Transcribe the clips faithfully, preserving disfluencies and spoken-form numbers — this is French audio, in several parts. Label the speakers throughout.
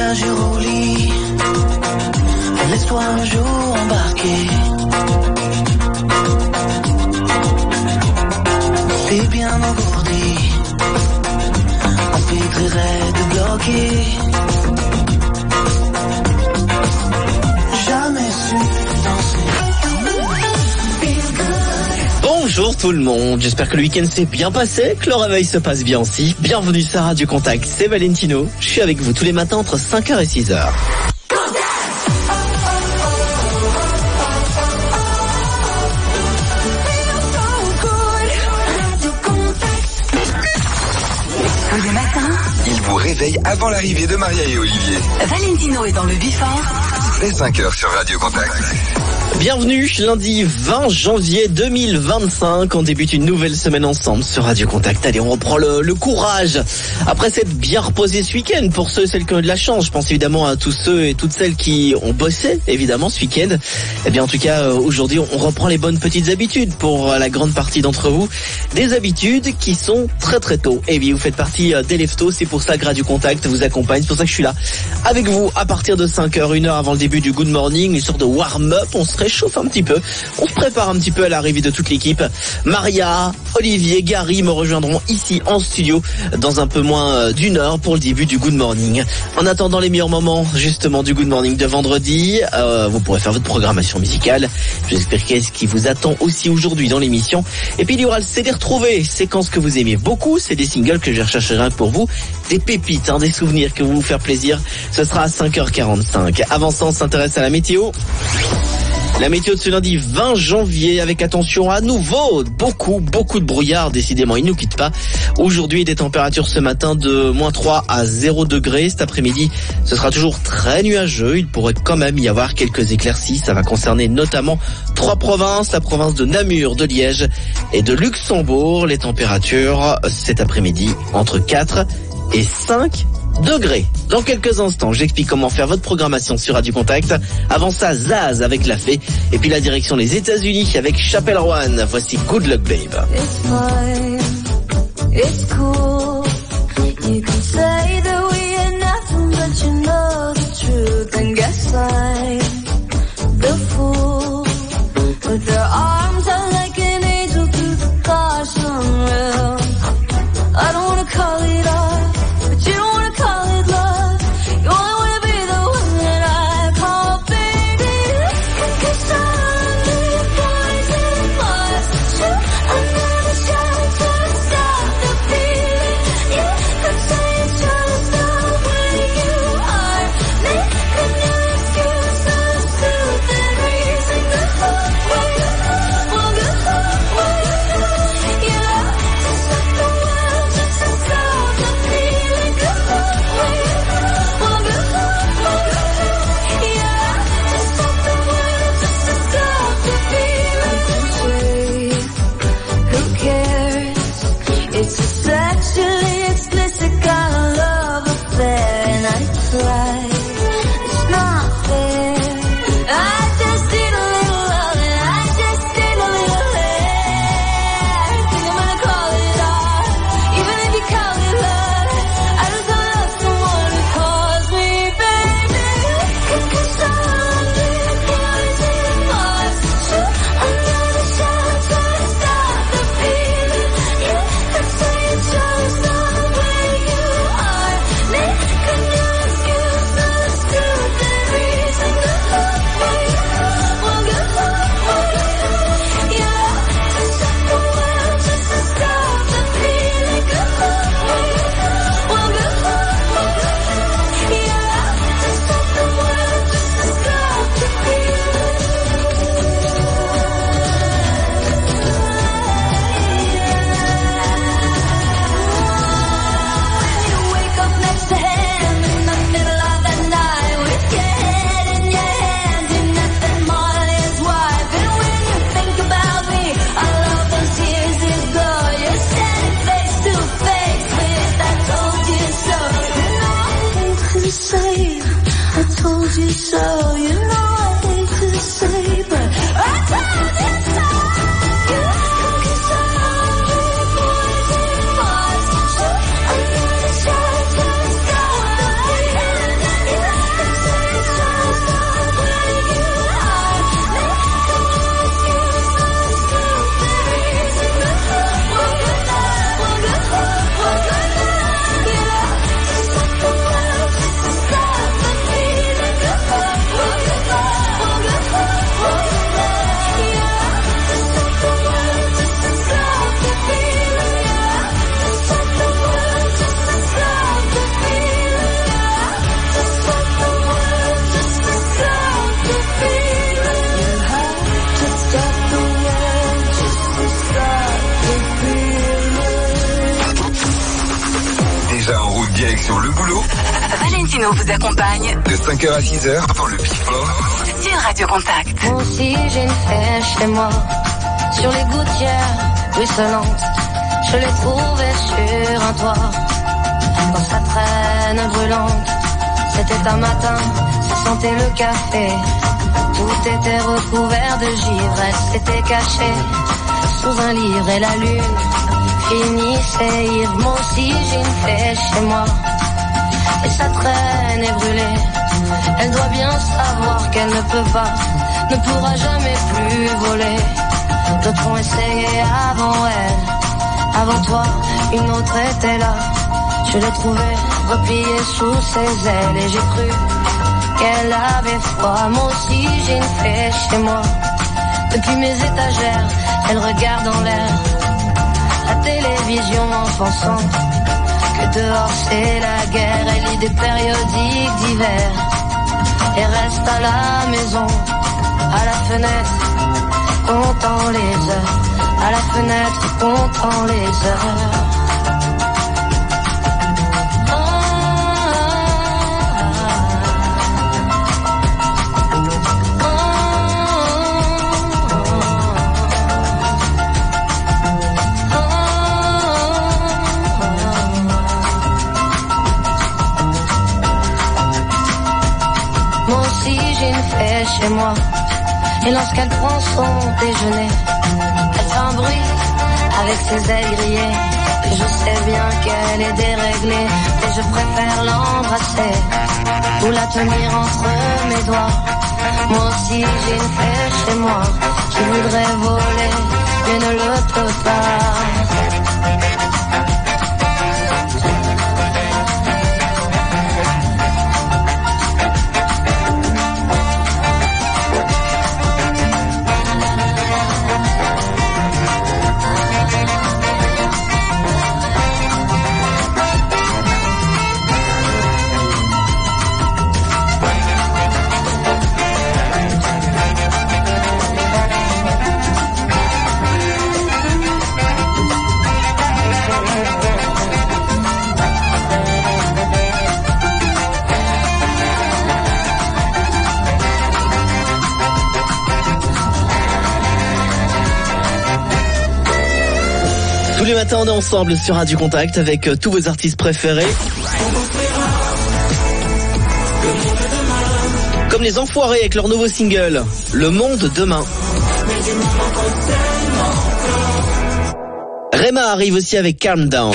Speaker 1: voyage et au lit. Laisse-toi un jour embarquer. T'es bien engourdi, empêtrerait de bloquer. Jamais su danser.
Speaker 2: Bonjour tout le monde, j'espère que le week-end s'est bien passé, que le réveil se passe bien aussi. Bienvenue sur Radio Contact, c'est Valentino. Je suis avec vous tous les matins entre cinq heures et six heures.
Speaker 3: Tous les matins,
Speaker 4: il vous réveille avant l'arrivée de Maria et Olivier.
Speaker 3: Valentino est dans le Bifort.
Speaker 4: Dès cinq heures sur Radio Contact.
Speaker 2: Bienvenue, lundi vingt janvier deux mille vingt-cinq, on débute une nouvelle semaine ensemble sur Radio Contact. Allez, on reprend le, le courage. Après s'être bien reposé ce week-end, pour ceux et celles qui ont eu de la chance, je pense évidemment à tous ceux et toutes celles qui ont bossé, évidemment, ce week-end. Eh bien, en tout cas, aujourd'hui, on reprend les bonnes petites habitudes pour la grande partie d'entre vous. Des habitudes qui sont très très tôt. Eh bien, vous faites partie des leftos, c'est pour ça que Radio Contact vous accompagne, c'est pour ça que je suis là avec vous à partir de cinq heures, une heure avant le début du Good Morning, une sorte de warm-up, on se réchauffe un petit peu, on se prépare un petit peu à l'arrivée de toute l'équipe. Maria, Olivier, Gary me rejoindront ici en studio dans un peu moins d'une heure pour le début du Good Morning. En attendant les meilleurs moments justement du Good Morning de vendredi, euh, vous pourrez faire votre programmation musicale. Je vous expliquerai ce qui vous attend aussi aujourd'hui dans l'émission. Et puis il y aura le C D retrouvé, séquence que vous aimez beaucoup, c'est des singles que je rechercherai pour vous, des pépites, hein, des souvenirs que vous vous faire plaisir. Ce sera à cinq heures quarante-cinq. Avant ça, on s'intéresse à la météo. La météo de ce lundi vingt janvier, avec attention à nouveau, beaucoup, beaucoup de brouillard, décidément, il ne nous quitte pas. Aujourd'hui, des températures ce matin de moins trois à zéro degré. Cet après-midi, ce sera toujours très nuageux. Il pourrait quand même y avoir quelques éclaircies. Ça va concerner notamment trois provinces, la province de Namur, de Liège et de Luxembourg. Les températures cet après-midi entre quatre et cinq degrés. Dans quelques instants, j'explique comment faire votre programmation sur Radio Contact. Avant ça, Zaz avec La Fée. Et puis la direction des États-Unis avec Chappell Roan. Voici Good Luck Babe.
Speaker 5: It's fine, it's cool. You can say that we are nothing, but you know the truth. And guess I'm the fool. With their arms out like an angel through the caution rail. I don't wanna call it art, but you don't wanna call it love. You only wanna be the one that I call baby. Cause I'm the poison Mars. Shoot another shot to stop the feeling. You could say it's just the way you are. Make a new excuse, a stupid reason. Good luck, well, good luck, well, good luck, well, good luck. You love to set the world just to stop the feeling. Good luck, well, good luck, well, good luck, well, good luck. You love to set the world just to stop the feeling. Who cares? It's a sexually explicit kind of love affair, and I try. It's not fair. I just need a little love, and I just need a little hair. Think I'm gonna call it art, even if you call it love. I just wanna love someone who calls me baby. Cause I'm the poison Mars. Shoot another shot to stop the feeling. You could say it's just the way you are. Make a new excuse, a stupid reason. Good luck, well, good luck, well, good luck, well, good luck. You love to set the world just to stop the feeling. Good luck, well, good luck, well, good luck, well, good luck. You love to set the world just to stop the feeling. When you wake up next to him in the middle of the night with your head in your hands and nothing more than his wife. And when you think about me, all of those years ago, you're standing face to face with I told you so. You know I hate to say I told you so. You know I hate to say, but I told you so. Cause I'm the poison Mars. Shoot another shot to stop the feeling. You
Speaker 4: Direction le boulot.
Speaker 3: Valentino vous accompagne
Speaker 4: De cinq heures à six heures dans le Before.
Speaker 3: sur Radio Contact.
Speaker 5: Moi aussi j'ai une fée chez moi, sur les gouttières ruisselantes, je l'ai trouvée sur un toit, dans sa traîne brûlante. C'était un matin, ça sentait le café, tout était recouvert de givre, elle s'était cachée sous un livre et la lune finissait ivre. Moi aussi j'ai une fée chez moi, et sa traîne est brûlée. Elle doit bien savoir qu'elle ne peut pas, ne pourra jamais plus voler. D'autres ont essayé avant elle, avant toi, une autre était là. Je l'ai trouvée repliée sous ses ailes et j'ai cru qu'elle avait froid. Moi aussi j'ai une fée chez moi, depuis mes étagères, elle regarde en l'air la télévision en pensant que dehors c'est la guerre. Elle lit des périodiques d'hiver et reste à la maison, à la fenêtre, comptant les heures, à la fenêtre, comptant les heures. Chez moi, et lorsqu'elle prend son déjeuner, elle fait un bruit avec ses ailes grillées. Et je sais bien qu'elle est déréglée, et je préfère l'embrasser ou la tenir entre mes doigts. Moi aussi j'ai une fée chez moi qui voudrait voler mais ne le peut pas.
Speaker 2: Tous les matins, on est ensemble sur Radio Contact avec tous vos artistes préférés. Comme les Enfoirés avec leur nouveau single, Le Monde Demain. Rema arrive aussi avec Calm Down.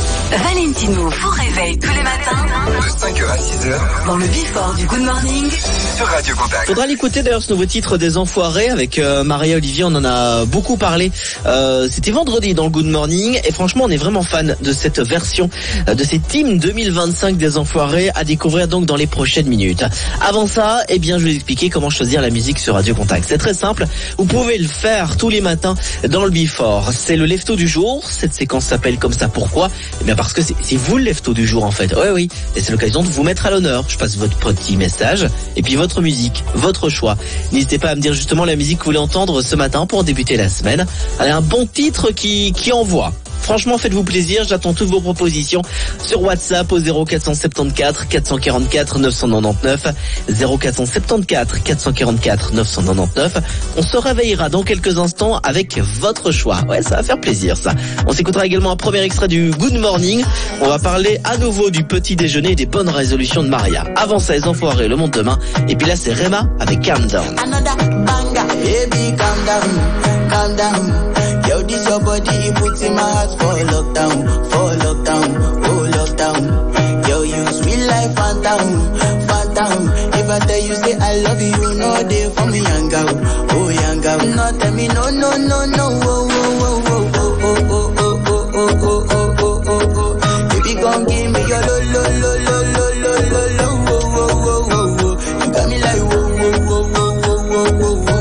Speaker 3: Valentino vous réveille tous les matins
Speaker 4: De cinq heures à six heures
Speaker 3: dans le Before du Good Morning
Speaker 4: sur Radio Contact.
Speaker 2: Faudra l'écouter d'ailleurs, ce nouveau titre des Enfoirés avec euh, Maria Olivier, on en a beaucoup parlé. Euh, c'était vendredi dans le Good Morning et franchement on est vraiment fan de cette version, euh, de cette team deux mille vingt-cinq des Enfoirés à découvrir donc dans les prochaines minutes. Avant ça, eh bien je vais vous expliquer comment choisir la musique sur Radio Contact. C'est très simple, vous pouvez le faire tous les matins dans le Before. C'est le lève-tôt du jour, cette séquence s'appelle comme ça, pourquoi ? Eh bien parce que c'est, c'est vous le lève-tôt du jour en fait. Oui oui, et c'est l'occasion de vous mettre à l'honneur. Je passe votre petit message et puis votre musique, votre choix. N'hésitez pas à me dire justement la musique que vous voulez entendre ce matin pour débuter la semaine. Allez, un bon titre qui, qui envoie. Franchement, faites-vous plaisir, j'attends toutes vos propositions sur WhatsApp au zéro quatre cent soixante-quatorze quatre cent quarante-quatre neuf cent quatre-vingt-dix-neuf, zéro quatre cent soixante-quatorze quatre cent quarante-quatre neuf cent quatre-vingt-dix-neuf. On se réveillera dans quelques instants avec votre choix. Ouais, ça va faire plaisir ça. On s'écoutera également un premier extrait du Good Morning. On va parler à nouveau du petit déjeuner et des bonnes résolutions de Maria. Avant ça, les Enfoirés, Le Monde Demain. Et puis là, c'est Rema avec Calm Down.
Speaker 6: Another banger, baby, calm down, calm down. Yo, this your body, it puts in my heart for lockdown, for lockdown, oh lockdown. Yo, you sweet life, phantom, phantom. If I tell you say I love you, you know they for me, young girl, oh young girl. No, tell me no, no, no, no, oh, oh, oh, oh, oh, oh, oh, oh, oh, oh, oh, oh, oh, oh. Baby, come give me your lo, lo, lo, lo, lo, lo, lo, lo, oh, oh, oh, oh, oh. You got me like whoa, whoa, whoa, whoa, whoa, whoa, whoa,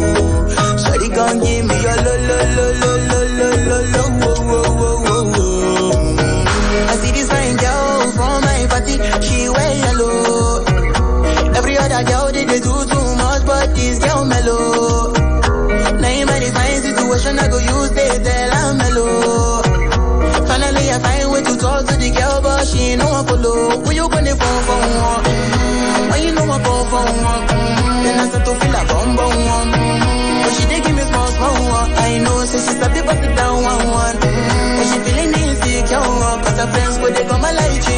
Speaker 6: whoa. Shawty, come give me your lo, lo, lo, lo, lo, lo, lo, lo, whoa, whoa, whoa, whoa, whoa. I see this fine girl from my party, she wear yellow. Every other girl they, they do too much, but this girl mellow. Now in my divine situation, I go use they tell I'm mellow. Finally I find way to talk to the girl, but she ain't no one follow.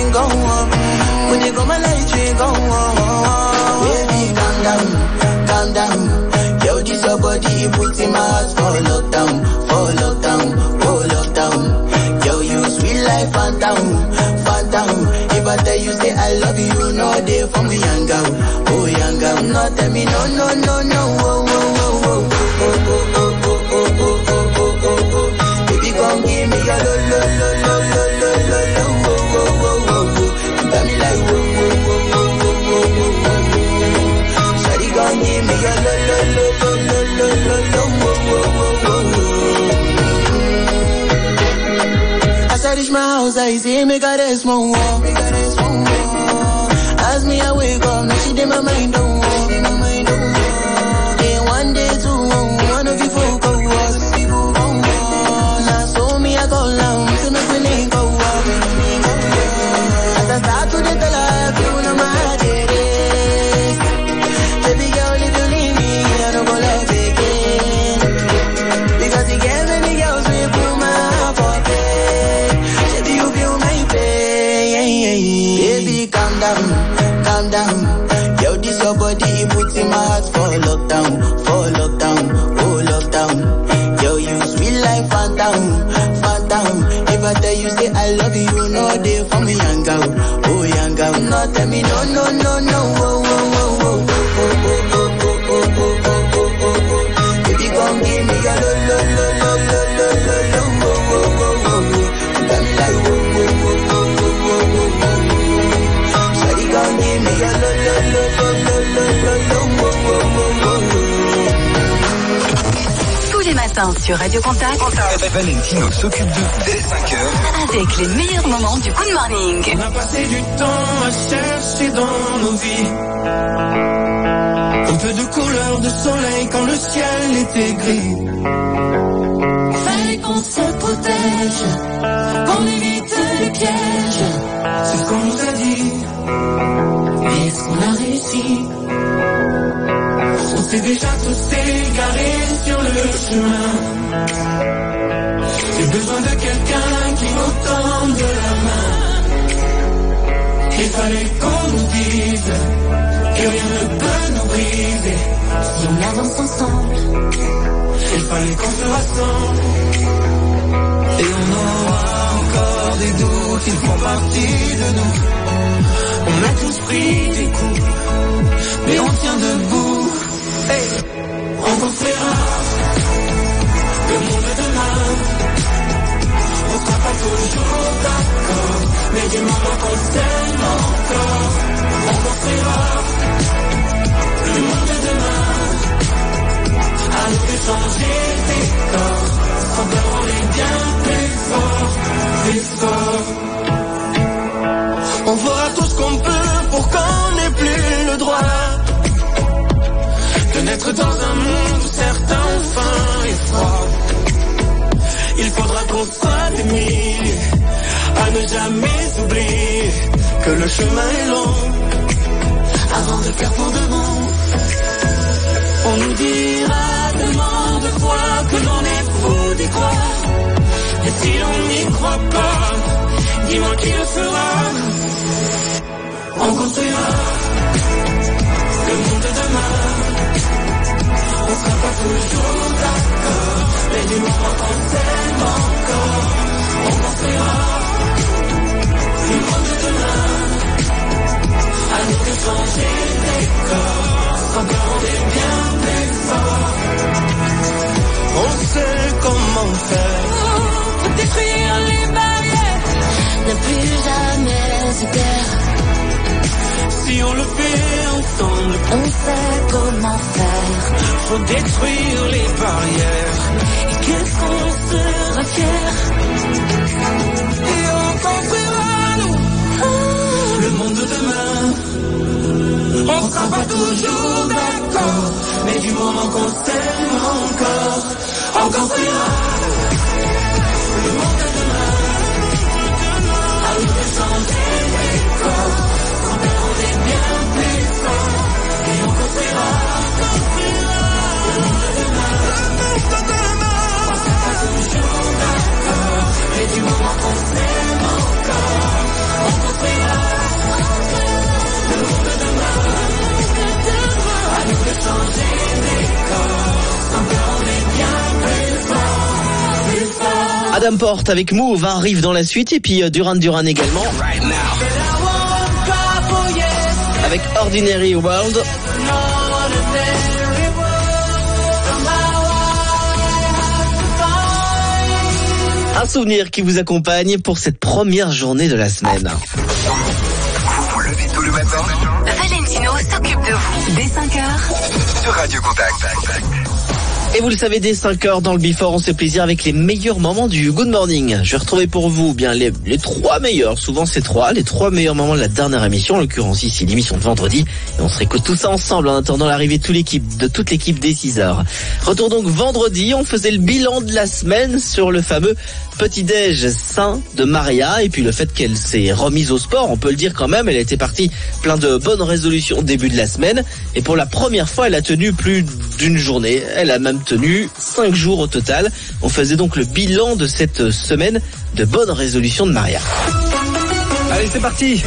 Speaker 6: ring go on. When you go my light ring go on. Baby, calm down, calm down. Yo, this your body, put in my heart for lockdown, for lockdown, oh lockdown. Yo, you sweet life, phantom, phantom. If I tell you say I love you, no day for me, young girl, oh young girl. No tell me no, no, no, no, oh, oh, oh, oh, oh, oh, oh, oh, oh, oh, oh, oh, oh. Baby, come give me your lo, lo, lo, lo, lo, lo, lo, lo, oh, oh, oh, oh, oh. You got me like oh, oh, oh, oh, oh, oh, oh, oh, oh. Shawty, come give me your lo, lo, lo, lo, lo, lo, lo, lo, oh, oh, oh, oh, oh. As I reach my house, I see me got a small wall. As me I wake up, now she did my mind don't walk. Then one day two, one of you folk go walk. Now so me I go down, to make me link go walk. As I start to the tell her, you know my heart it is. Baby girl, if you leave me, I don't go love again. Because you get many girls, we put my heart for bed. Baby, you feel my pain. Baby, calm down, calm down. Yo, this your body, put in my heart for lockdown, for lockdown, oh lockdown. Yo, you sweet life, phantom, phantom. If I tell you say I love you, no day for me, young girl, oh young girl. No tell me no, no, no, no, oh, oh, oh, oh, oh, oh, oh, oh, oh, oh, oh, oh, oh. Baby, come give me your lo, lo, lo, lo, lo, lo, lo, lo, oh, oh, oh, oh, oh. You got me like oh, oh, oh, oh, oh, oh, oh, oh. Shawty, come give me your lo, lo, lo, lo, lo, lo, lo, lo, oh, oh, oh, oh, oh.
Speaker 3: Tous les matins sur Radio Contact,
Speaker 4: Valentino s'occupe de vous dès cinq heures.
Speaker 3: avec les meilleurs moments du Good Morning.
Speaker 7: On a passé du temps à chercher dans nos vies un peu de couleur de soleil quand le ciel était gris.
Speaker 5: Fallait qu'on se protège, qu'on évite les pièges.
Speaker 7: C'est ce qu'on nous a dit.
Speaker 5: Est-ce qu'on a réussi?
Speaker 7: On s'est déjà tous égarés sur le chemin. J'ai besoin de quelqu'un qui nous tende la main. Il fallait qu'on nous dise que rien ne peut nous briser.
Speaker 5: Si on avance ensemble,
Speaker 7: Il fallait qu'on se rassemble. Et on aura encore des doutes, ils font partie de nous. On a tous pris des coups, mais on tient debout. Hey. On construira le monde de demain. On sera pas toujours d'accord, mais du moment qu'on s'aime encore, on construira le monde de demain. À nous de changer des corps, sans peur on est bien plus fort, plus fort. On fera tout ce qu'on peut pour qu'on n'ait plus le droit de naître dans un monde où certains ont faim et froid. Il faudra qu'on soit des milliers à ne jamais oublier que le chemin est long avant de faire pour de bon. On nous dira tellement de fois que l'on est fou d'y croire. Et si l'on n'y croit pas, dis-moi qui le fera. On construira le monde de demain. On sera pas toujours d'accord, mais du moment qu'on s'aime encore, on construira le monde de demain. À nous de changer des corps, sans peur on est bien plus fort. On sait comment faire
Speaker 5: pour détruire les barrières, ne plus jamais se taire.
Speaker 7: si on le fait ensemble.
Speaker 5: On sait comment faire.
Speaker 7: Faut détruire les barrières.
Speaker 5: Et qu'est-ce qu'on sera fier.
Speaker 7: Et on construira nous le monde de demain. On sera pas toujours d'accord, mais du moment qu'on s'aime encore, on construira le monde de demain. À nous de changer les corps, sans peur on est bien plus fort. Et on construira le monde de demain. On sera pas toujours d'accord, mais du moment qu'on s'aime encore, on construira
Speaker 2: Adam Porte avec Move arrive dans la suite et puis euh, Duran Duran également. Avec Ordinary World. Un souvenir qui vous accompagne pour cette première journée de la semaine.
Speaker 4: Vous vous levez tôt le matin
Speaker 3: Valentino s'occupe de vous dès cinq heures
Speaker 4: sur Radio Contact.
Speaker 2: Et vous le savez, dès cinq heures dans le Before, on se fait plaisir avec les meilleurs moments du Good Morning. Je vais retrouver pour vous bien les, les trois meilleurs, souvent c'est trois, les trois meilleurs moments de la dernière émission, en l'occurrence ici l'émission de vendredi. Et on se réécoute tout ça ensemble en attendant l'arrivée de toute l'équipe, de toute l'équipe dès six heures. Retour donc vendredi, on faisait le bilan de la semaine sur le fameux petit-déj sain de Maria et puis le fait qu'elle s'est remise au sport, on peut le dire quand même, elle était partie plein de bonnes résolutions au début de la semaine et pour la première fois elle a tenu plus d'une journée, elle a même tenu cinq jours au total. On faisait donc le bilan de cette semaine de bonnes résolutions de Maria.
Speaker 8: Allez, c'est parti.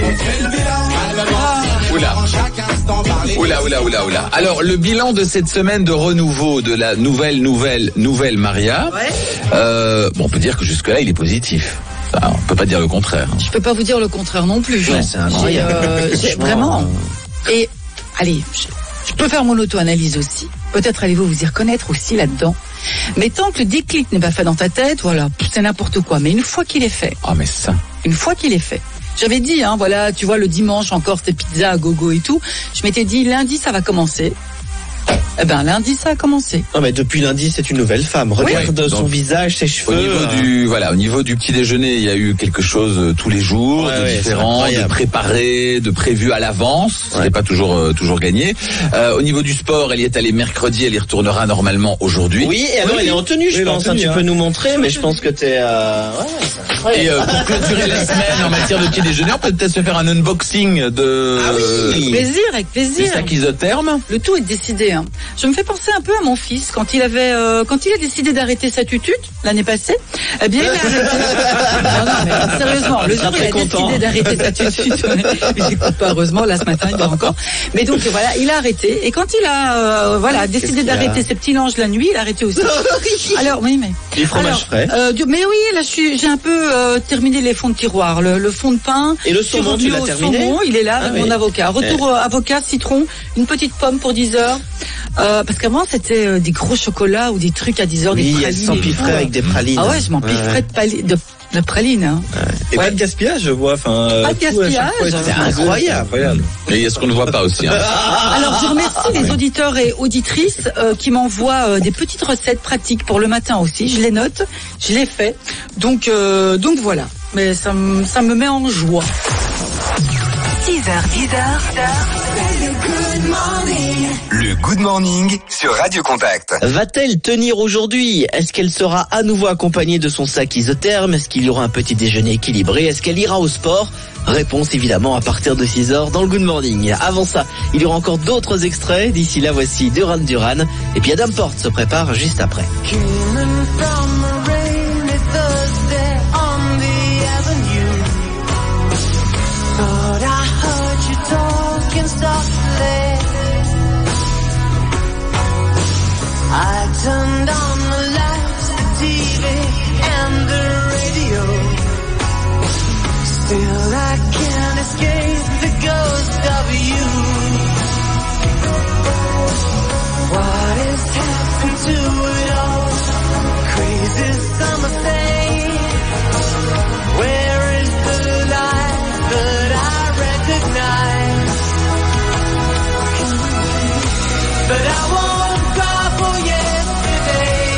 Speaker 9: Oula. Oula, oula, oula, oula. Alors, le bilan de cette semaine de renouveau de la nouvelle, nouvelle, nouvelle Maria,
Speaker 10: Ouais.
Speaker 9: euh, bon, on peut dire que jusque-là, il est positif. Ça, on peut pas dire le contraire.
Speaker 10: Je peux pas vous dire le contraire non plus.
Speaker 2: Ouais,
Speaker 10: Jean.
Speaker 2: c'est incroyable.
Speaker 10: J'ai, euh, j'ai- vraiment. Et allez, je, je peux faire mon auto-analyse aussi. Peut-être allez-vous vous y reconnaître aussi là-dedans. Mais tant que le déclic n'est pas fait dans ta tête, voilà, c'est n'importe quoi. Mais une fois qu'il est fait,
Speaker 9: Ah, mais ça.
Speaker 10: une fois qu'il est fait. J'avais dit, hein, voilà, tu vois, le dimanche encore, c'était pizza à gogo et tout. Je m'étais dit, lundi, ça va commencer. Eh ben, lundi, ça a commencé.
Speaker 2: Non mais depuis lundi c'est une nouvelle femme. Regarde
Speaker 9: Oui.
Speaker 2: son
Speaker 9: Donc,
Speaker 2: visage, ses cheveux.
Speaker 9: Au niveau
Speaker 2: euh,
Speaker 9: du voilà, au niveau du petit déjeuner, il y a eu quelque chose euh, tous les jours,
Speaker 2: Ouais,
Speaker 9: de
Speaker 2: ouais, c'est
Speaker 9: différent, de
Speaker 2: incroyable.
Speaker 9: préparé, de prévu à l'avance. Ce
Speaker 2: Ouais.
Speaker 9: n'est pas toujours euh, toujours gagné. Euh, au niveau du sport, elle y est allée mercredi, elle y retournera normalement aujourd'hui.
Speaker 2: Oui, et alors
Speaker 8: Oui,
Speaker 2: elle est en tenue, je
Speaker 8: oui, elle est en
Speaker 2: pense. hein,
Speaker 8: tenue,
Speaker 2: tu
Speaker 8: hein.
Speaker 2: peux nous montrer, mais je pense que t'es. Euh... Ouais, c'est incroyable.
Speaker 9: Et euh, pour clôturer la semaine en matière de petit déjeuner, on peut peut-être se faire un unboxing de
Speaker 2: Ah oui.
Speaker 10: Plaisir, avec
Speaker 9: du
Speaker 10: plaisir.
Speaker 9: sac isotherme.
Speaker 10: Le tout est décidé. Hein. Je me fais penser un peu à mon fils quand il avait, euh, quand il a décidé d'arrêter sa tutute l'année passée. Eh bien, il a arrêté. Non, non, mais sérieusement, le
Speaker 2: Il sera
Speaker 10: jour où il a
Speaker 2: très content.
Speaker 10: décidé d'arrêter sa tutute, il n'écoute pas heureusement. Là ce matin, il dort encore. Mais donc voilà, il a arrêté. Et quand il a, euh, voilà, décidé
Speaker 2: qu'il y a
Speaker 10: d'arrêter ses petits langes la nuit, il a arrêté aussi. Alors oui, mais
Speaker 2: Du fromage
Speaker 10: alors,
Speaker 2: frais.
Speaker 10: euh, du- mais oui, là, je suis, j'ai un peu euh, terminé les fonds de tiroir, le, le fond de pain.
Speaker 2: Et le
Speaker 10: Je suis
Speaker 2: saumon, tu
Speaker 10: revenue
Speaker 2: l'as
Speaker 10: au
Speaker 2: terminé
Speaker 10: saumon, il est là
Speaker 2: Ah
Speaker 10: avec
Speaker 2: oui.
Speaker 10: mon avocat. Retour euh, avocat, citron, une petite pomme pour dix heures. Euh, parce qu'avant c'était euh, des gros chocolats ou des trucs à dix heures, des
Speaker 2: Oui, elle
Speaker 10: pralines. et
Speaker 2: s'empiffrait
Speaker 10: tout.
Speaker 2: avec des pralines.
Speaker 10: Ah ouais, je m'empiffrais de, pali- de, de pralines. Hein.
Speaker 8: Et
Speaker 10: Ouais.
Speaker 8: pas de gaspillage, je vois. Enfin, euh,
Speaker 10: Pas de
Speaker 8: tout à chaque
Speaker 10: gaspillage.
Speaker 8: fois,
Speaker 10: C'est
Speaker 2: incroyable.
Speaker 8: incroyable.
Speaker 9: Et il y a ce qu'on ne voit pas aussi. Hein.
Speaker 10: Alors je remercie les auditeurs et auditrices euh, qui m'envoient euh, des petites recettes pratiques pour le matin aussi. Je les note, je les fais. Donc euh, donc voilà. Mais ça, me- ça me met en joie.
Speaker 3: six heures, dix heures.
Speaker 4: Le Good Morning sur Radio Contact.
Speaker 2: Va-t-elle tenir aujourd'hui? Est-ce qu'elle sera à nouveau accompagnée de son sac isotherme? Est-ce qu'il y aura un petit déjeuner équilibré? Est-ce qu'elle ira au sport? Réponse évidemment à partir de six heures dans le Good Morning. Avant ça, il y aura encore d'autres extraits. D'ici là, voici Duran Duran. Et puis Adam Porte se prépare juste après.
Speaker 5: Coming from a rainy Thursday on the avenue. Thought I heard you talking softly. I turned on the lights, the T V, and the radio. Still I can't escape the ghost of you. What has happened to it all? Crazy summer thing. Where is the light that I recognize? But I won't cry for yesterday.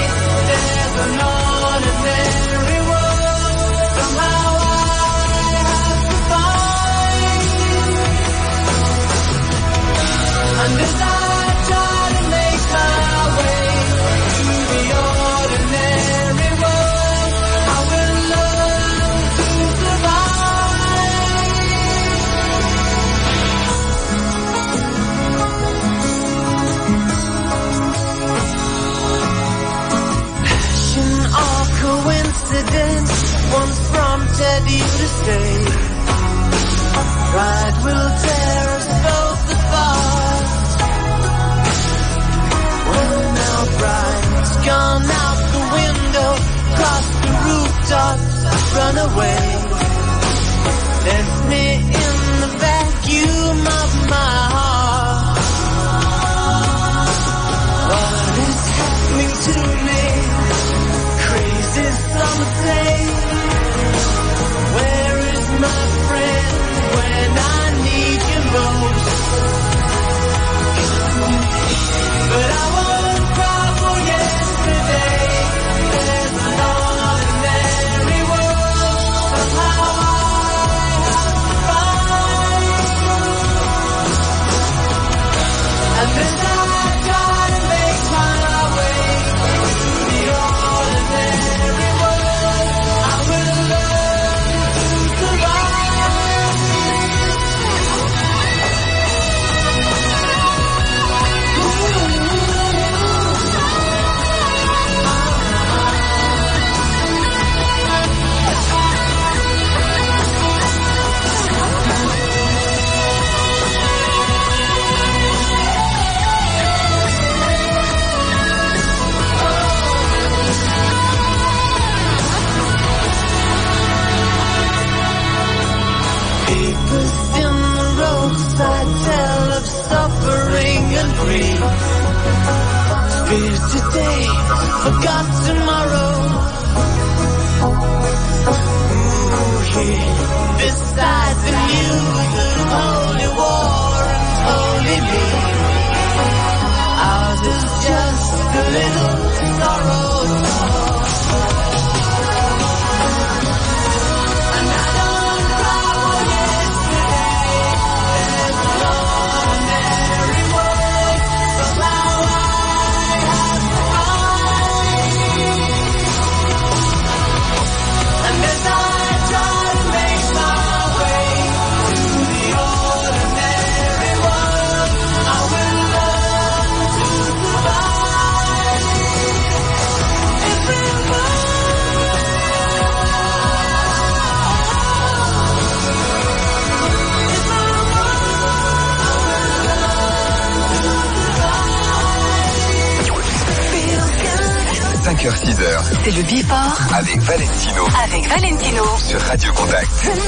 Speaker 7: fear today, forgot tomorrow. Ooh, yeah. Besides the news of holy war and holy me, ours is just a little sorrow.
Speaker 4: cinq heures six heures.
Speaker 3: C'est le Before
Speaker 4: Avec Valentino.
Speaker 3: avec Valentino.
Speaker 4: Sur Radio Contact.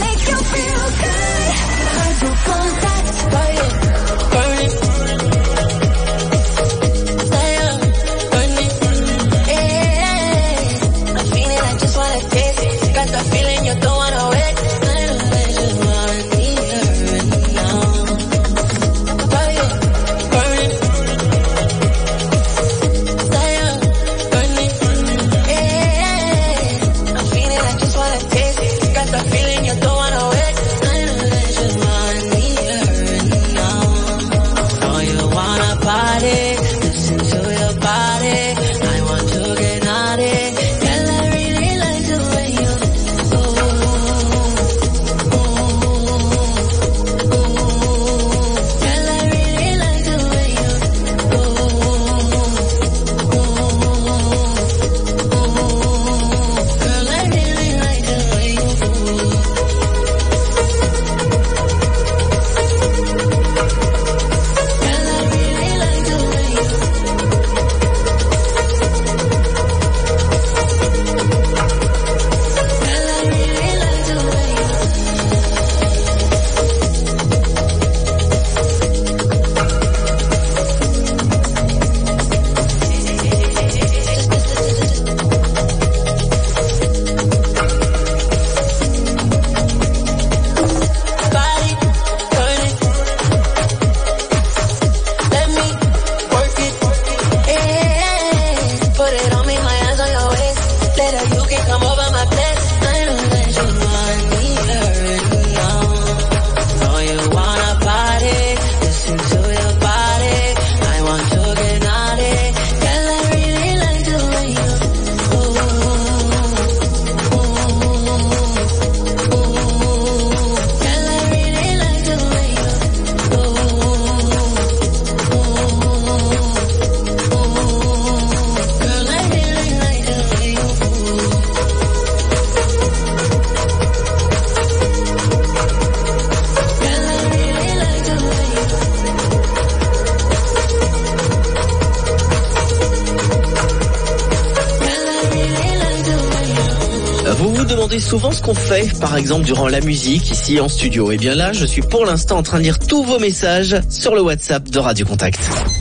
Speaker 2: Souvent ce qu'on fait, par exemple, durant la musique, ici en studio. Et bien là, je suis pour l'instant en train de lire tous vos messages sur le WhatsApp de Radio Contact.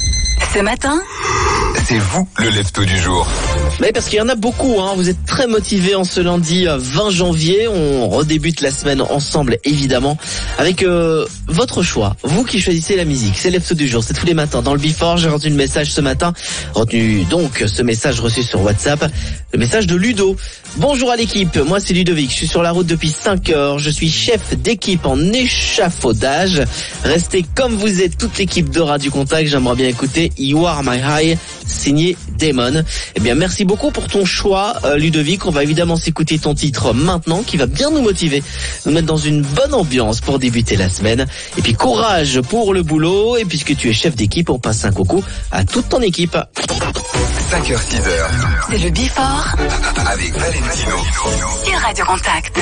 Speaker 3: Ce matin,
Speaker 4: c'est vous le lève-tôt du jour.
Speaker 2: Mais parce qu'il y en a beaucoup, hein. Vous êtes très motivés en ce lundi vingt janvier. On redébute la semaine ensemble, évidemment, avec euh, votre choix. Vous qui choisissez la musique, c'est lève-tôt du jour. C'est tous les matins. Dans le Before, j'ai retenu le message ce matin. Retenu donc ce message reçu sur WhatsApp. Le message de Ludo. Bonjour à l'équipe, moi c'est Ludovic, je suis sur la route depuis cinq heures, je suis chef d'équipe en échafaudage. Restez comme vous êtes, toute l'équipe de Radio Contact, j'aimerais bien écouter You Are My High, signé Damon. Eh bien merci beaucoup pour ton choix euh, Ludovic, on va évidemment s'écouter ton titre maintenant qui va bien nous motiver, nous mettre dans une bonne ambiance pour débuter la semaine. Et puis courage pour le boulot, et puisque tu es chef d'équipe, on passe un coucou à toute ton équipe.
Speaker 4: cinq heures six heures.
Speaker 3: c'est le Before
Speaker 4: avec Valentino.
Speaker 3: sur Radio Contact.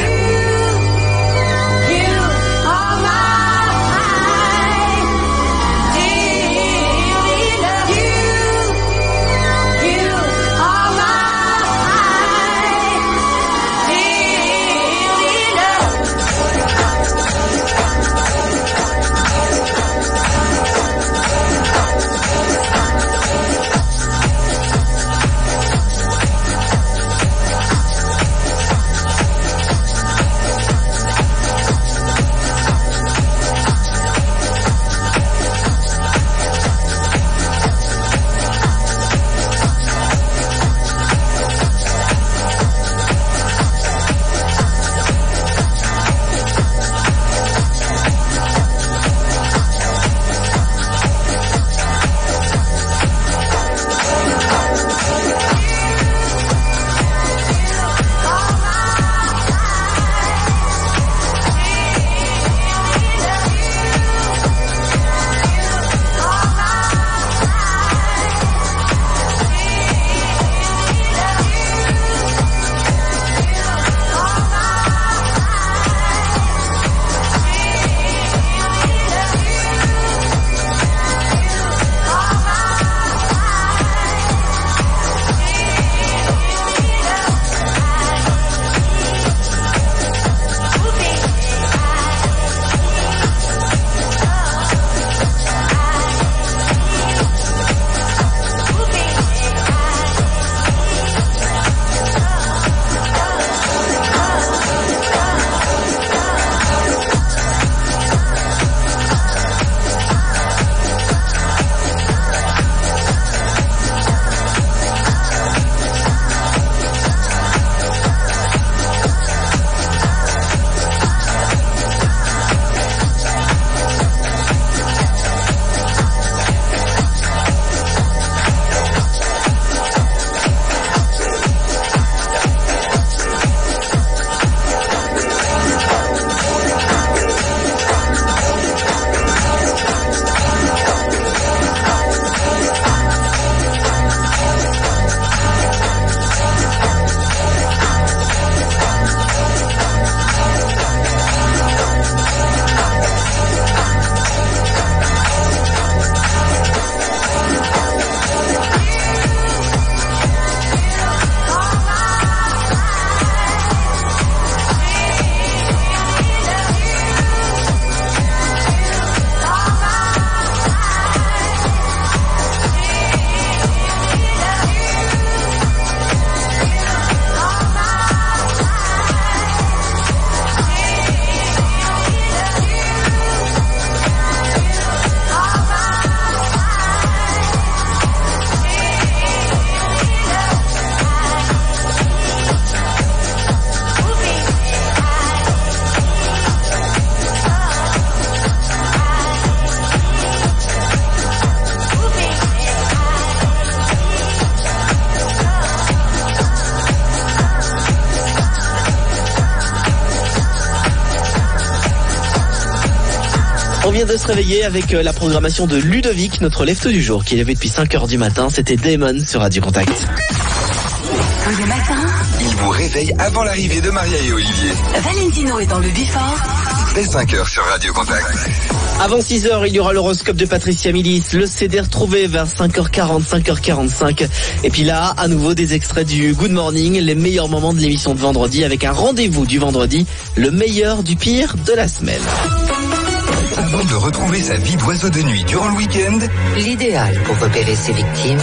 Speaker 2: vient de se réveiller avec euh, la programmation de Ludovic, notre lève-tôt du jour, qui est levé depuis cinq heures du matin. C'était Damon sur Radio Contact.
Speaker 3: Tous les matins,
Speaker 4: Il vous réveille avant l'arrivée de Maria et Olivier.
Speaker 3: Valentino est dans le Before.
Speaker 4: Dès cinq heures sur Radio Contact.
Speaker 2: Avant six heures, il y aura l'horoscope de Patricia Milis, le C D retrouvé vers cinq heures quarante, cinq heures quarante-cinq. Et puis là, à nouveau, des extraits du Good Morning, les meilleurs moments de l'émission de vendredi, avec un rendez-vous du vendredi, le meilleur du pire de la semaine.
Speaker 4: Avant de retrouver sa vie d'oiseau de nuit durant le week-end,
Speaker 11: L'idéal pour repérer ses victimes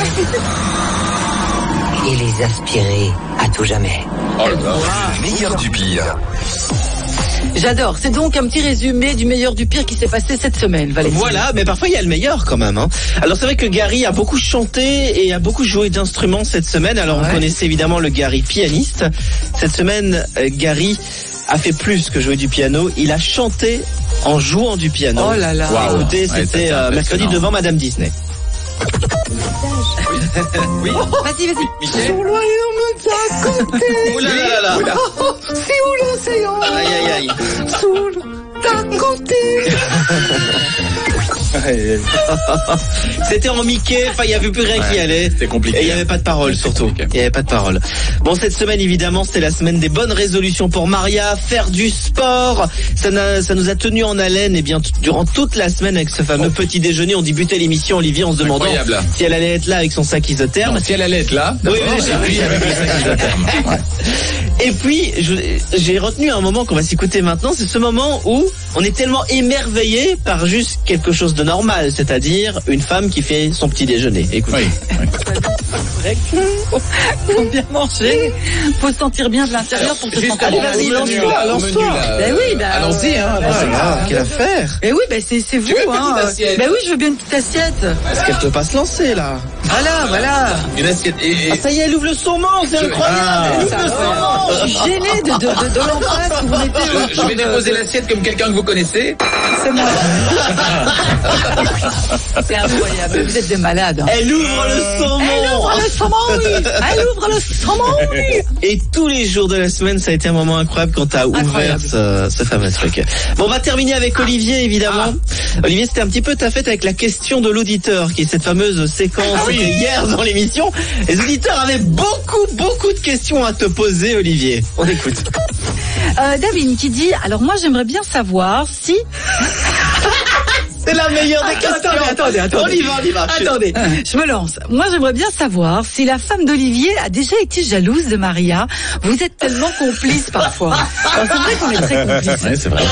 Speaker 11: et les aspirer à tout jamais.
Speaker 9: Oh là là.
Speaker 4: le meilleur du pire.
Speaker 10: J'adore. C'est donc un petit résumé du meilleur du pire qui s'est passé cette semaine, Valérie.
Speaker 2: Voilà, mais parfois il y a le meilleur quand même. Hein. Alors c'est vrai que Gary a beaucoup chanté et a beaucoup joué d'instruments cette semaine. Alors
Speaker 10: Ouais.
Speaker 2: on connaissait évidemment le Gary pianiste. Cette semaine, euh, Gary a fait plus que jouer du piano. Il a chanté en jouant du piano.
Speaker 10: Oh là là.
Speaker 9: Waouh.
Speaker 2: Écoutez,
Speaker 9: Ouais, ça,
Speaker 2: c'était
Speaker 9: c'est
Speaker 2: euh, mercredi
Speaker 9: impressionnant.
Speaker 2: devant Madame Disney.
Speaker 9: Oui.
Speaker 10: Vas-y, vas-y.
Speaker 9: Michel.
Speaker 2: Oh là là là là.
Speaker 10: C'est où l'océan?
Speaker 2: Aïe aïe aïe.
Speaker 10: Sous ta côté.
Speaker 2: C'était en Mickey, enfin il n'y avait plus rien qui
Speaker 9: Ouais,
Speaker 2: allait.
Speaker 9: c'était compliqué.
Speaker 2: Et il n'y avait pas de parole
Speaker 9: C'était
Speaker 2: surtout.
Speaker 9: compliqué.
Speaker 2: Il n'y avait pas de parole. Bon, cette semaine évidemment c'était la semaine des bonnes résolutions pour Maria, faire du sport. Ça, n'a- ça nous a tenu en haleine et bien t- durant toute la semaine avec ce fameux petit déjeuner. On débutait l'émission, Olivier, en se demandant
Speaker 9: Incroyable.
Speaker 2: si elle allait être là avec son sac isotherme.
Speaker 9: Non, si elle allait être là,
Speaker 2: Oui,
Speaker 9: d'abord,
Speaker 2: oui,
Speaker 9: et puis avec le sac isotherme. Ouais.
Speaker 2: Et puis, je- j'ai retenu un moment qu'on va s'écouter maintenant, c'est ce moment où on est tellement émerveillé par juste quelque chose de normal, c'est-à-dire une femme qui fait son petit déjeuner. Écoutez.
Speaker 9: Oui.
Speaker 10: Faut bien manger. Faut se sentir bien de l'intérieur pour se sentir
Speaker 2: allez,
Speaker 10: bien.
Speaker 2: vas-y,
Speaker 9: au menu,
Speaker 2: lance-toi,
Speaker 9: là, au
Speaker 2: lance-toi.
Speaker 9: menu, là,
Speaker 10: Ben oui, bah,
Speaker 9: allons-y, hein,
Speaker 2: Oh
Speaker 9: allons-y.
Speaker 2: là là, quelle affaire!
Speaker 10: Ben oui, ben c'est c'est vous,
Speaker 9: veux une
Speaker 10: hein.
Speaker 9: petite assiette?
Speaker 10: Ben oui, je veux bien une petite assiette.
Speaker 2: Est-ce qu'elle peut pas se lancer là?
Speaker 10: Voilà, voilà.
Speaker 9: Une assiette. Et, et-
Speaker 2: Ah, ça y est, elle ouvre le saumon, c'est incroyable!
Speaker 9: Ah,
Speaker 2: Elle ouvre le saumon!
Speaker 10: Je suis gênée de, de, de, de l'empreinte que vous mettez
Speaker 9: je, je vais déposer l'assiette comme quelqu'un que vous connaissez.
Speaker 10: C'est moi. C'est incroyable. Vous êtes des malades. Hein.
Speaker 2: Elle ouvre le saumon!
Speaker 10: Elle ouvre le saumon, oui. Elle ouvre le saumon, oui.
Speaker 2: Et tous les jours de la semaine, ça a été un moment incroyable quand t'as ouvert
Speaker 10: Incroyable.
Speaker 2: ce, ce fameux truc. Bon, on va terminer avec Olivier, évidemment. Olivier, c'était un petit peu ta fête avec la question de l'auditeur, qui est cette fameuse séquence
Speaker 9: Ah oui.
Speaker 2: qui était hier dans l'émission. Les auditeurs avaient beaucoup, beaucoup de questions à te poser, Olivier. On écoute.
Speaker 10: Euh, David qui dit, alors moi j'aimerais bien savoir si...
Speaker 2: C'est la meilleure des questions.
Speaker 10: Attendez, attendez, attendez.
Speaker 2: On y va, on y va.
Speaker 10: Attendez, je me lance. Moi, j'aimerais bien savoir si la femme d'Olivier a déjà été jalouse de Maria. Vous êtes tellement complices parfois. Alors, c'est vrai qu'on est très complices.
Speaker 9: Ouais, c'est vrai.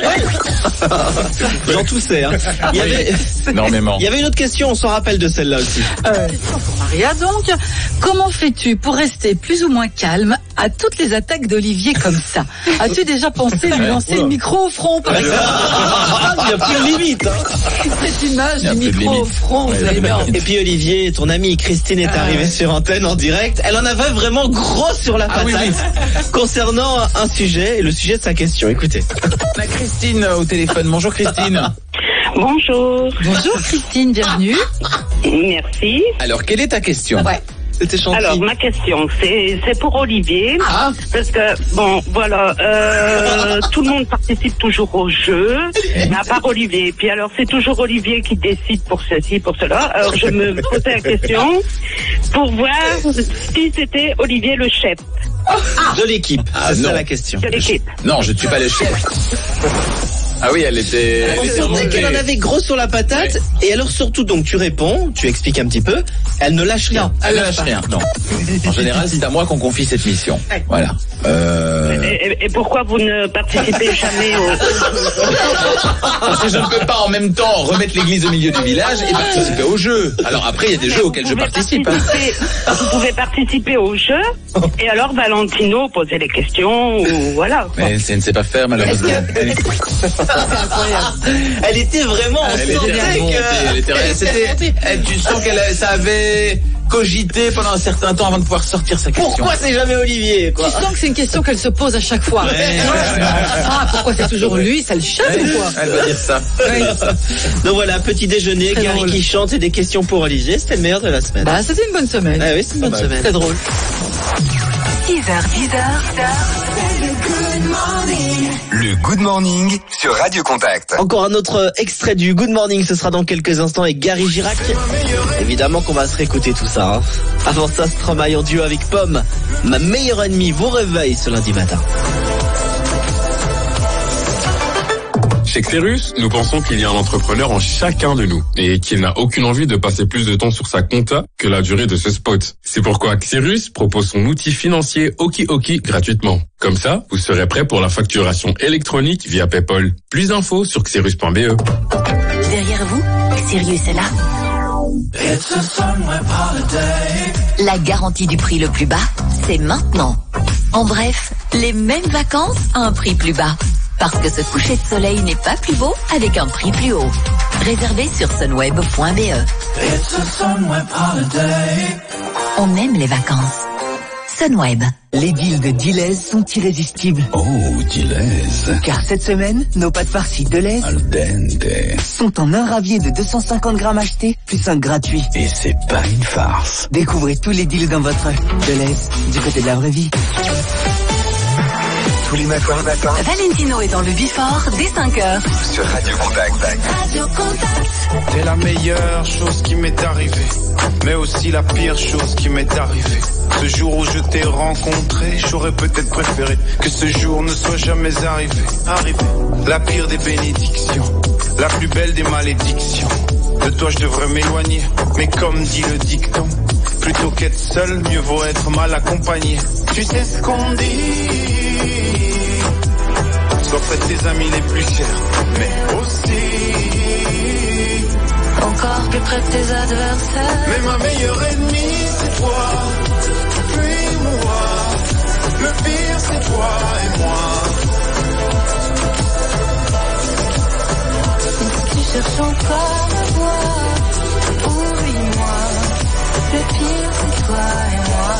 Speaker 2: J'en toussais, hein. Il y avait,
Speaker 9: Énormément.
Speaker 2: il y avait une autre question, on s'en rappelle de celle-là aussi.
Speaker 10: Euh, question pour Maria, donc, comment fais-tu pour rester plus ou moins calme à toutes les attaques d'Olivier comme ça? As-tu déjà pensé lui lancer le micro au front, par exemple?
Speaker 2: Il n'y a plus de limite, hein.
Speaker 10: Cette image
Speaker 9: Il y a
Speaker 10: du
Speaker 9: plus de
Speaker 10: micro au
Speaker 9: limite.
Speaker 10: front,
Speaker 9: Ouais,
Speaker 10: c'est
Speaker 9: il y a
Speaker 10: énorme.
Speaker 2: Et puis Olivier, ton amie Christine est
Speaker 10: Ah
Speaker 2: arrivée
Speaker 10: ouais.
Speaker 2: sur antenne en direct. Elle en avait vraiment gros sur la
Speaker 9: Ah
Speaker 2: patate
Speaker 9: oui,
Speaker 2: concernant un sujet, et le sujet de sa question. Écoutez.
Speaker 9: On a Christine au téléphone. Bonjour Christine.
Speaker 12: Bonjour.
Speaker 10: Bonjour Christine, bienvenue.
Speaker 12: Merci.
Speaker 9: Alors, quelle est ta question?
Speaker 10: Ouais.
Speaker 2: C'était gentil.
Speaker 12: Alors, ma question, c'est c'est pour Olivier.
Speaker 9: Ah.
Speaker 12: Parce que, bon, voilà, euh, tout le monde participe toujours au jeu, mais à part Olivier. Puis alors, c'est toujours Olivier qui décide pour ceci, pour cela. Alors, je me posais la question pour voir si c'était Olivier le chef
Speaker 2: De l'équipe,
Speaker 9: Ah,
Speaker 2: c'est ça
Speaker 9: non.
Speaker 2: la question.
Speaker 12: de l'équipe.
Speaker 9: Non, je ne suis pas le chef. Ah oui, elle était...
Speaker 2: On
Speaker 9: elle était
Speaker 2: sentait
Speaker 9: remontée.
Speaker 2: qu'elle en avait gros sur la patate, et alors surtout, donc tu réponds, tu expliques un petit peu, elle ne lâche rien.
Speaker 10: Non.
Speaker 9: Elle ne lâche rien, non. En général, c'est à moi qu'on confie cette mission. Voilà. Euh...
Speaker 12: Et, et- et pourquoi vous ne participez jamais au...
Speaker 9: Parce que je ne peux pas en même temps remettre l'église au milieu du village et participer au jeu. Alors après, il y a des jeux auxquels je
Speaker 12: Vous pouvez
Speaker 9: participe. hein.
Speaker 12: participer- Vous pouvez participer au jeu, et alors Valentino poser les questions, ou voilà. quoi.
Speaker 9: Mais elle ne sait pas faire, malheureusement. Elle,
Speaker 2: Elle était vraiment, on
Speaker 9: elle était
Speaker 2: sentait
Speaker 9: remontée,
Speaker 2: que-
Speaker 9: elle était- c'était- elle- tu sens qu'elle a- ça avait cogité pendant un certain temps avant de pouvoir sortir sa question.
Speaker 2: Pourquoi c'est jamais Olivier, quoi?
Speaker 10: Tu sens que c'est une question qu'elle se pose à chaque fois.
Speaker 9: Ouais.
Speaker 10: Ah, pourquoi c'est toujours lui? Ça le choque ou quoi?
Speaker 9: Elle va dire ça.
Speaker 2: Donc voilà, petit déjeuner,
Speaker 10: Très
Speaker 2: Gary
Speaker 10: drôle.
Speaker 2: qui chante et des questions pour Olivier, c'était le meilleur de la semaine.
Speaker 10: Bah, c'était une bonne semaine.
Speaker 2: Ah oui, c'est une bonne semaine.
Speaker 10: C'est drôle.
Speaker 3: six heures, dix heures.
Speaker 4: Le Good Morning sur Radio Contact.
Speaker 2: Encore un autre extrait du Good Morning, ce sera dans quelques instants avec Gary Girac. Évidemment qu'on va se réécouter tout ça. Hein. Avant ça, Stromae en duo avec Pomme. Ma meilleure ennemie vous réveille ce lundi matin.
Speaker 13: Chez Xerus, nous pensons qu'il y a un entrepreneur en chacun de nous et qu'il n'a aucune envie de passer plus de temps sur sa compta que la durée de ce spot. C'est pourquoi Xerus propose son outil financier Oki gratuitement. Comme ça, vous serez prêt pour la facturation électronique via PayPal. Plus d'infos sur xerus point b e.
Speaker 3: Derrière vous, Sirius est là. La garantie du prix le plus bas, c'est maintenant. En bref, les mêmes vacances à un prix plus bas. Parce que ce coucher de soleil n'est pas plus beau avec un prix plus haut. Réservé sur sunweb point b e. On aime les vacances. Sunweb.
Speaker 14: Les deals de Deleuze sont irrésistibles.
Speaker 15: Oh, Deleuze.
Speaker 14: Car cette semaine, nos pâtes farcies Deleuze
Speaker 15: Al dente
Speaker 14: sont en un ravier de deux cent cinquante grammes achetés, plus un gratuit.
Speaker 15: Et c'est pas une farce.
Speaker 14: Découvrez tous les deals dans votre Deleuze, du côté de la vraie vie.
Speaker 4: Tous les matins, matin.
Speaker 3: Valentino est dans le Bifort dès cinq heures.
Speaker 4: Sur Radio Contact.
Speaker 3: Radio Contact.
Speaker 16: T'es la meilleure chose qui m'est arrivée, mais aussi la pire chose qui m'est arrivée. Ce jour où je t'ai rencontré, j'aurais peut-être préféré que ce jour ne soit jamais arrivé. Arrivé. La pire des bénédictions, la plus belle des malédictions. De toi je devrais m'éloigner, mais comme dit le dicton, plutôt qu'être seul, mieux vaut être mal accompagné. Tu sais ce qu'on dit, sois près de tes amis les plus chers, mais aussi
Speaker 5: encore plus près de tes adversaires.
Speaker 16: Mais ma meilleure ennemie c'est toi, puis moi. Le pire c'est toi et moi.
Speaker 5: Et si tu cherches encore à voir, oublie-moi. Le pire c'est toi et moi.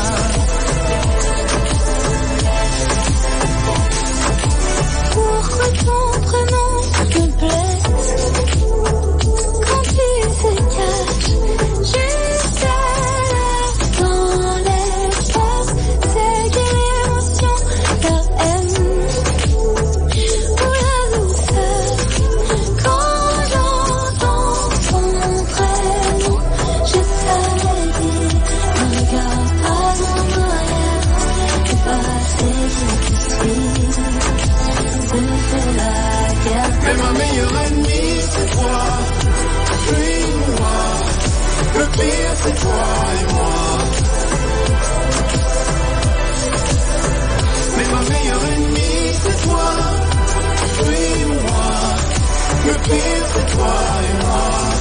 Speaker 5: Pourquoi ton prénom te blesse quand tu te caches juste à l'air dans l'espace? C'est quelle émotion, la haine ou la douceur quand j'entends ton prénom? Je savais dire, ne regarde pas en arrière, le passé je te suis.
Speaker 16: Mais ma meilleure ennemie c'est toi, puis moi. Le pire c'est toi et moi. Mais ma meilleure ennemie c'est toi, puis moi. Le pire c'est toi et moi.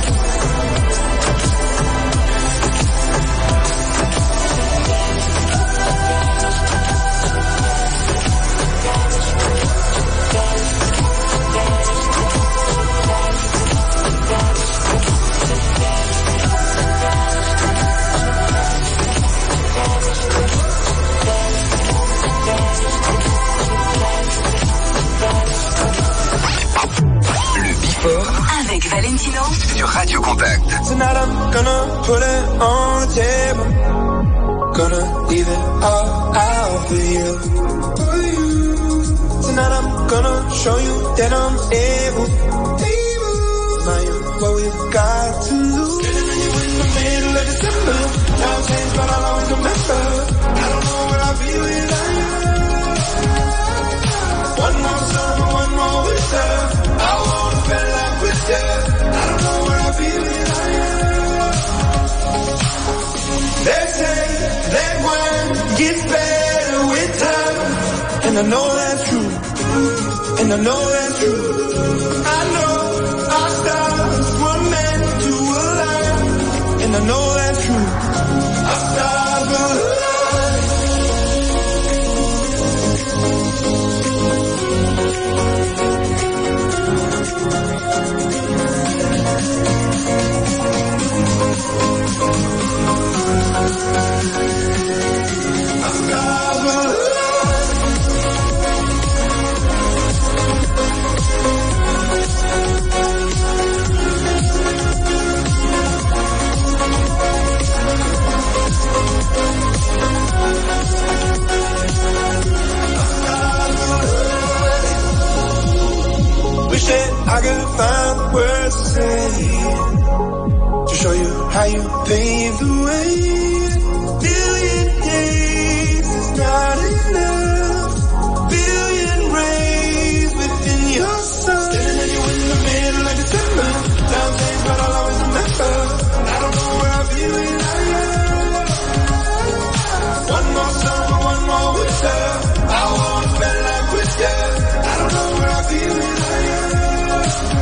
Speaker 3: Avec Valentino
Speaker 4: sur Radio Contact.
Speaker 7: Tonight I'm gonna put it on the table. Gonna leave it all out for you. Tonight I'm gonna show you that I'm able. Now you're what we've got to lose. Getting you in the middle of December. Now change, but I'll always remember. I don't know what I'll be without you. One more summer, one more winter. I wanna feel like with you. I don't know what I'll be without you. They say that wine gets better with time, and I know that's true, and I know that's true. I know our stars were meant to align, and I know that's true. Our stars will align. how you pave the way. Billion days is not enough. Billion rays within your soul. Staring at you in the middle of December. Love days, but I'll always remember. And I don't know where I'll be when I am. One more summer, one more winter. I won't spend life with you. I don't know where I'll be when I am.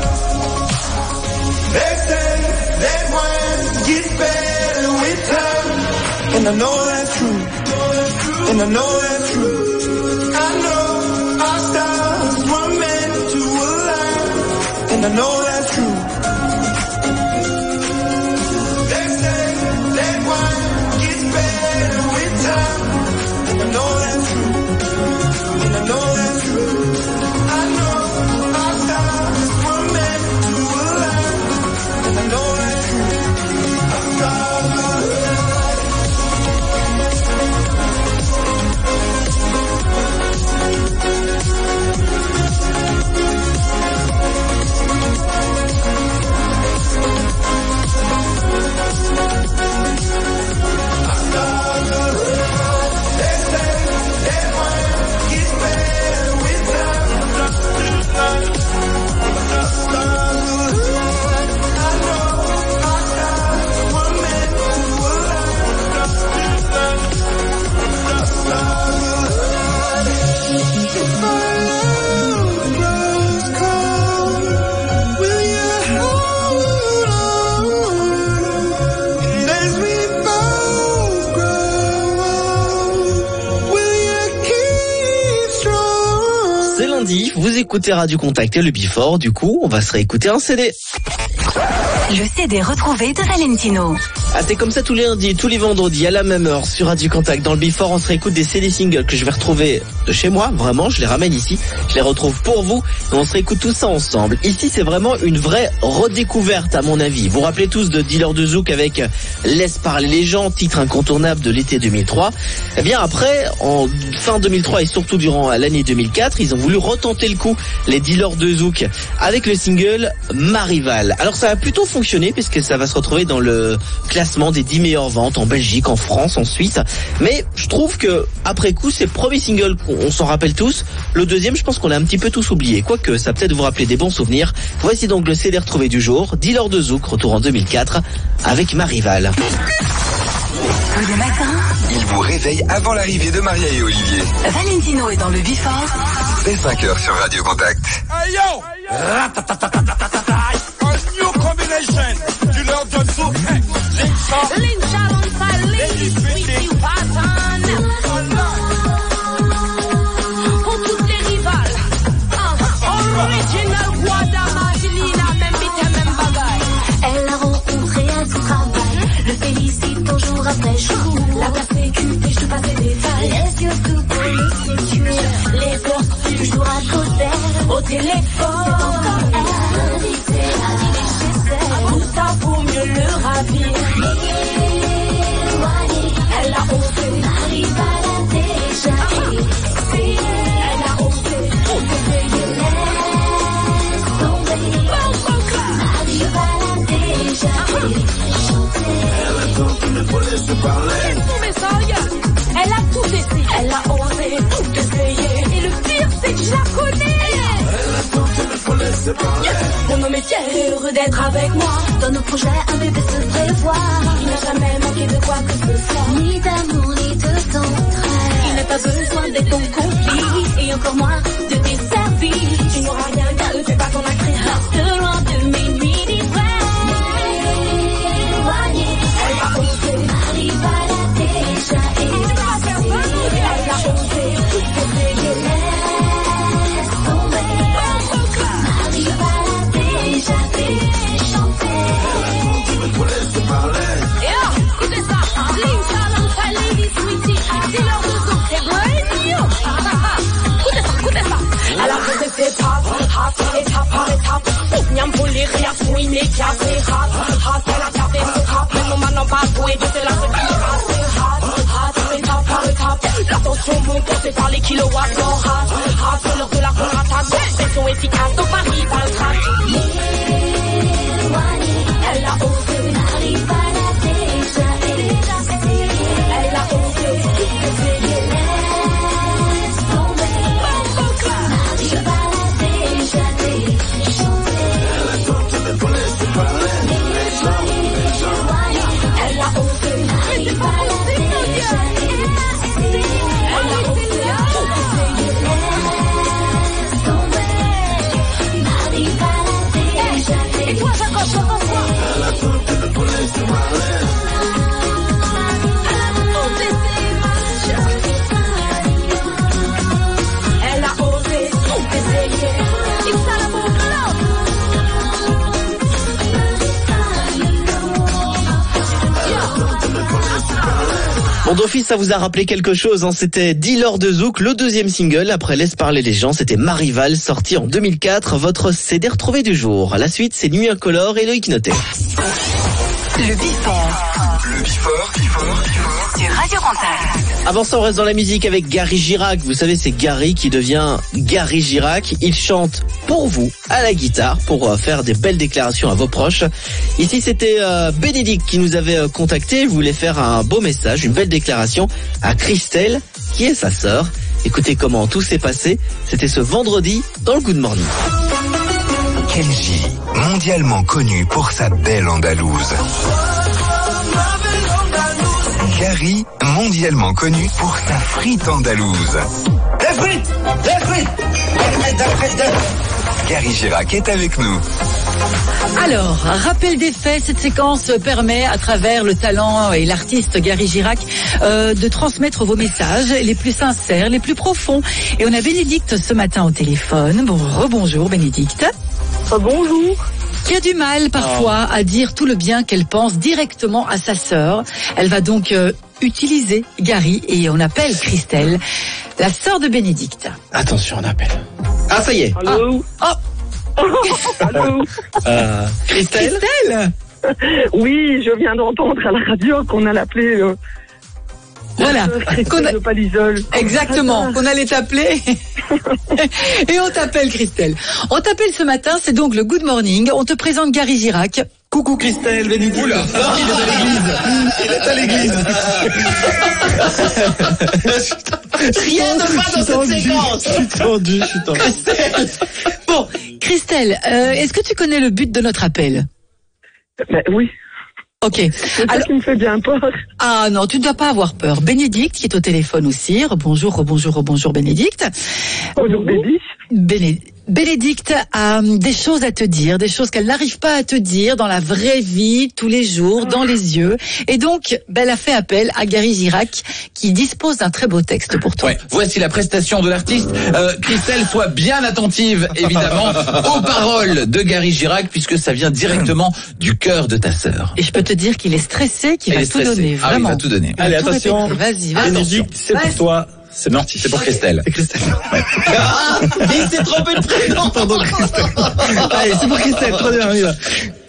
Speaker 7: They say that one gets better with time. And I know that's true. And I know that's true. I know our stars were meant to align. And I know that's true. They say that one gets better with time. And I know that's true. And I know that's true. I know our stars were meant to align. And I know that's true. Our stars were
Speaker 2: vous écoutez Radio Contact et le Before, du coup, on va se réécouter un C D.
Speaker 3: Le C D retrouvé de Valentino.
Speaker 2: Ah, c'est comme ça tous les lundis, tous les vendredis, à la même heure, sur Radio Contact. Dans le Before, on se réécoute des C D singles que je vais retrouver de chez moi, vraiment, je les ramène ici, je les retrouve pour vous, et on se réécoute tout ça ensemble. Ici, c'est vraiment une vraie redécouverte, à mon avis. Vous vous rappelez tous de Dealer de Zouk avec Laisse parler les gens, titre incontournable de l'été deux mille trois. Eh bien, après, en fin deux mille trois et surtout durant l'année deux mille quatre, ils ont voulu retenter le coup, les Dealers de Zouk, avec le single Ma Rivale. Alors, ça a plutôt fonctionné, puisque ça va se retrouver dans le classement des dix meilleures ventes en Belgique, en France, en Suisse. Mais je trouve que, après coup, c'est le premier single, on s'en rappelle tous. Le deuxième, je pense qu'on a un petit peu tous oublié. Quoique, ça peut-être vous rappeler des bons souvenirs. Voici donc le C D retrouvé du jour. Dealer de Zouk, retour en deux mille quatre, avec Ma Rivale.
Speaker 3: Tous les matins,
Speaker 4: Il vous réveille avant l'arrivée de Maria et Olivier.
Speaker 3: Valentino est dans le Before.
Speaker 4: Dès cinq heures sur Radio Contact.
Speaker 7: Hey yo! Ratatatatatatatata. A new combination. Dealer de Zouk. Hey, Lynch
Speaker 5: Lynch alongside Lady Sweetie Watson. Pour toutes les rivales. Uh, original Guadamadilina, même bite, même bagaille.
Speaker 17: Elle l'a rencontré à son travail. Le félicite un jour après jour. La place sécurité, je te passe les détails. Les yeux tout pour le séduire. Les peurs toujours à côté. Au téléphone. C'est encore elle. Invité à dîner chez elle. Tout ça pour mieux le ravir. Elle a osé. Ma rivale a déjà essayé. Elle a osé. On peut payer laisse tomber. Ma rivale a déjà chanté.
Speaker 7: Elle a tout qu'il ne faut laisser parler.
Speaker 5: Elle a tout essayé. Elle a osé tout essayer. Et le pire, c'est que je la connais.
Speaker 7: Elle a tout qu'il ne faut laisser parler.
Speaker 17: Mon homme est fier et heureux d'être avec moi. Dans nos projets, un bébé se prévoit. Il n'a jamais manqué de quoi que ce soit. Ni d'amour, ni de tendresse. Il n'a pas besoin d'être ton complice. Et encore moins de tes services. Tu n'auras rien qu'à eux, fais pas ton actrice. Reste loin de mes nuits d'ivresse. Éloignée, elle va oser. Ma rivale a déjà essayé. Elle a osé tout essayer. Laisse tomber. Ma rivale a déjà fait chanter.
Speaker 7: Faut laisser parler.
Speaker 5: Yeah, écoutez ça. Lynch alongside Lady Sweetie. Dealer de Zouk, c'est brand new. Écoutez ça, écoutez ça.
Speaker 17: Elle a posé ses pattes, hâte, étape par étape.
Speaker 5: Niam pour les réactions immédiates.
Speaker 17: C'est hâte, hâte, elle a tapé son cap.
Speaker 5: Mais non, maintenant pas jouer, c'est la
Speaker 17: C'est hâte, hâte, étape par étape.
Speaker 5: L'attention monte, c'est par les kilowatts.
Speaker 17: Non, hâte, hâte, c'est l'heure de la contre-attaque.
Speaker 5: Pression efficace, donc Paris va le track.
Speaker 17: Éloignée, elle a osé. Ma rivale a
Speaker 2: Bon, d'office, ça vous a rappelé quelque chose, hein. C'était Dealer de Zouk, le deuxième single après Laisse parler les gens. C'était Marival, sorti en deux mille quatre, votre C D retrouvé du jour. La suite, c'est Nuit incolore et Loïc Noté.
Speaker 3: Le Before.
Speaker 4: Le Before, Before, Before.
Speaker 3: Sur Radio Contact.
Speaker 2: Avant ça, on reste dans la musique avec Gary Girac. Vous savez, c'est Gary qui devient Gary Girac. Il chante pour vous, à la guitare, pour euh, faire des belles déclarations à vos proches. Ici, c'était euh, Bénédicte qui nous avait euh, contacté. Il voulait faire un beau message, une belle déclaration à Christelle, qui est sa sœur. Écoutez comment tout s'est passé. C'était ce vendredi dans le Good Morning.
Speaker 4: Kenji, mondialement connu pour sa belle andalouse. Gary, mondialement connu pour sa frite andalouse.
Speaker 18: Des frites! Des frites! Des frites, des frites, des frites.
Speaker 4: Gary Girac est avec nous.
Speaker 10: Alors, rappel des faits, cette séquence permet, à travers le talent et l'artiste Gary Girac, euh, de transmettre vos messages les plus sincères, les plus profonds. Et on a Bénédicte ce matin au téléphone. Bon, rebonjour Bénédicte.
Speaker 12: Bonjour.
Speaker 10: Qui a du mal parfois à dire tout le bien qu'elle pense directement à sa sœur. Elle va donc euh, utiliser Gary et on appelle Christelle, la sœur de Bénédicte.
Speaker 2: Attention, on appelle. Ah, ça y est.
Speaker 12: Allô.
Speaker 10: Ah.
Speaker 12: Allô.
Speaker 2: Euh, Christelle.
Speaker 10: Christelle.
Speaker 12: Oui, je viens d'entendre à la radio qu'on allait l'appeler. Euh...
Speaker 10: Voilà, qu'on a...
Speaker 12: de Palisol.
Speaker 10: Exactement, qu'on allait t'appeler. Et on t'appelle Christelle. On t'appelle ce matin, c'est donc le Good Morning. On te présente Gary Girac.
Speaker 8: Coucou Christelle, Bénédicte. Oula, il est à l'église. Il est à l'église.
Speaker 2: Rien ne va dans cette séquence.
Speaker 8: Je suis tendu, je suis tendu.
Speaker 10: Bon, Christelle, euh, est-ce que tu connais le but de notre appel?
Speaker 12: Ben oui.
Speaker 10: Ok.
Speaker 12: C'est ça qui me fait bien peur.
Speaker 10: Ah non, tu ne dois pas avoir peur. Bénédicte qui est au téléphone aussi. Rebonjour, rebonjour, rebonjour Bénédicte.
Speaker 12: Bonjour Bénédicte.
Speaker 10: Béné... Bénédicte a des choses à te dire, des choses qu'elle n'arrive pas à te dire dans la vraie vie, tous les jours, dans les yeux. Et donc, ben, elle a fait appel à Gary Girac qui dispose d'un très beau texte pour toi.
Speaker 9: Ouais, voici la prestation de l'artiste. Euh, Christelle, sois bien attentive, évidemment, aux paroles de Gary Girac, puisque ça vient directement du cœur de ta sœur.
Speaker 10: Et je peux te dire qu'il est stressé, qu'il
Speaker 9: Elle
Speaker 10: va
Speaker 9: est
Speaker 10: tout
Speaker 9: stressée.
Speaker 10: donner,
Speaker 9: Ah oui, il
Speaker 10: vraiment.
Speaker 9: va tout donner.
Speaker 8: Allez,
Speaker 10: Tout
Speaker 8: attention.
Speaker 10: répéter. Vas-y, vas-y.
Speaker 8: Bénédicte, c'est pour toi. C'est parti.
Speaker 9: C'est pour Christelle.
Speaker 8: C'est Christelle. Ouais.
Speaker 2: Ah, il s'est trompé de prénom.
Speaker 8: Pardon, Christelle. Allez, c'est pour Christelle. Très bien, on y va.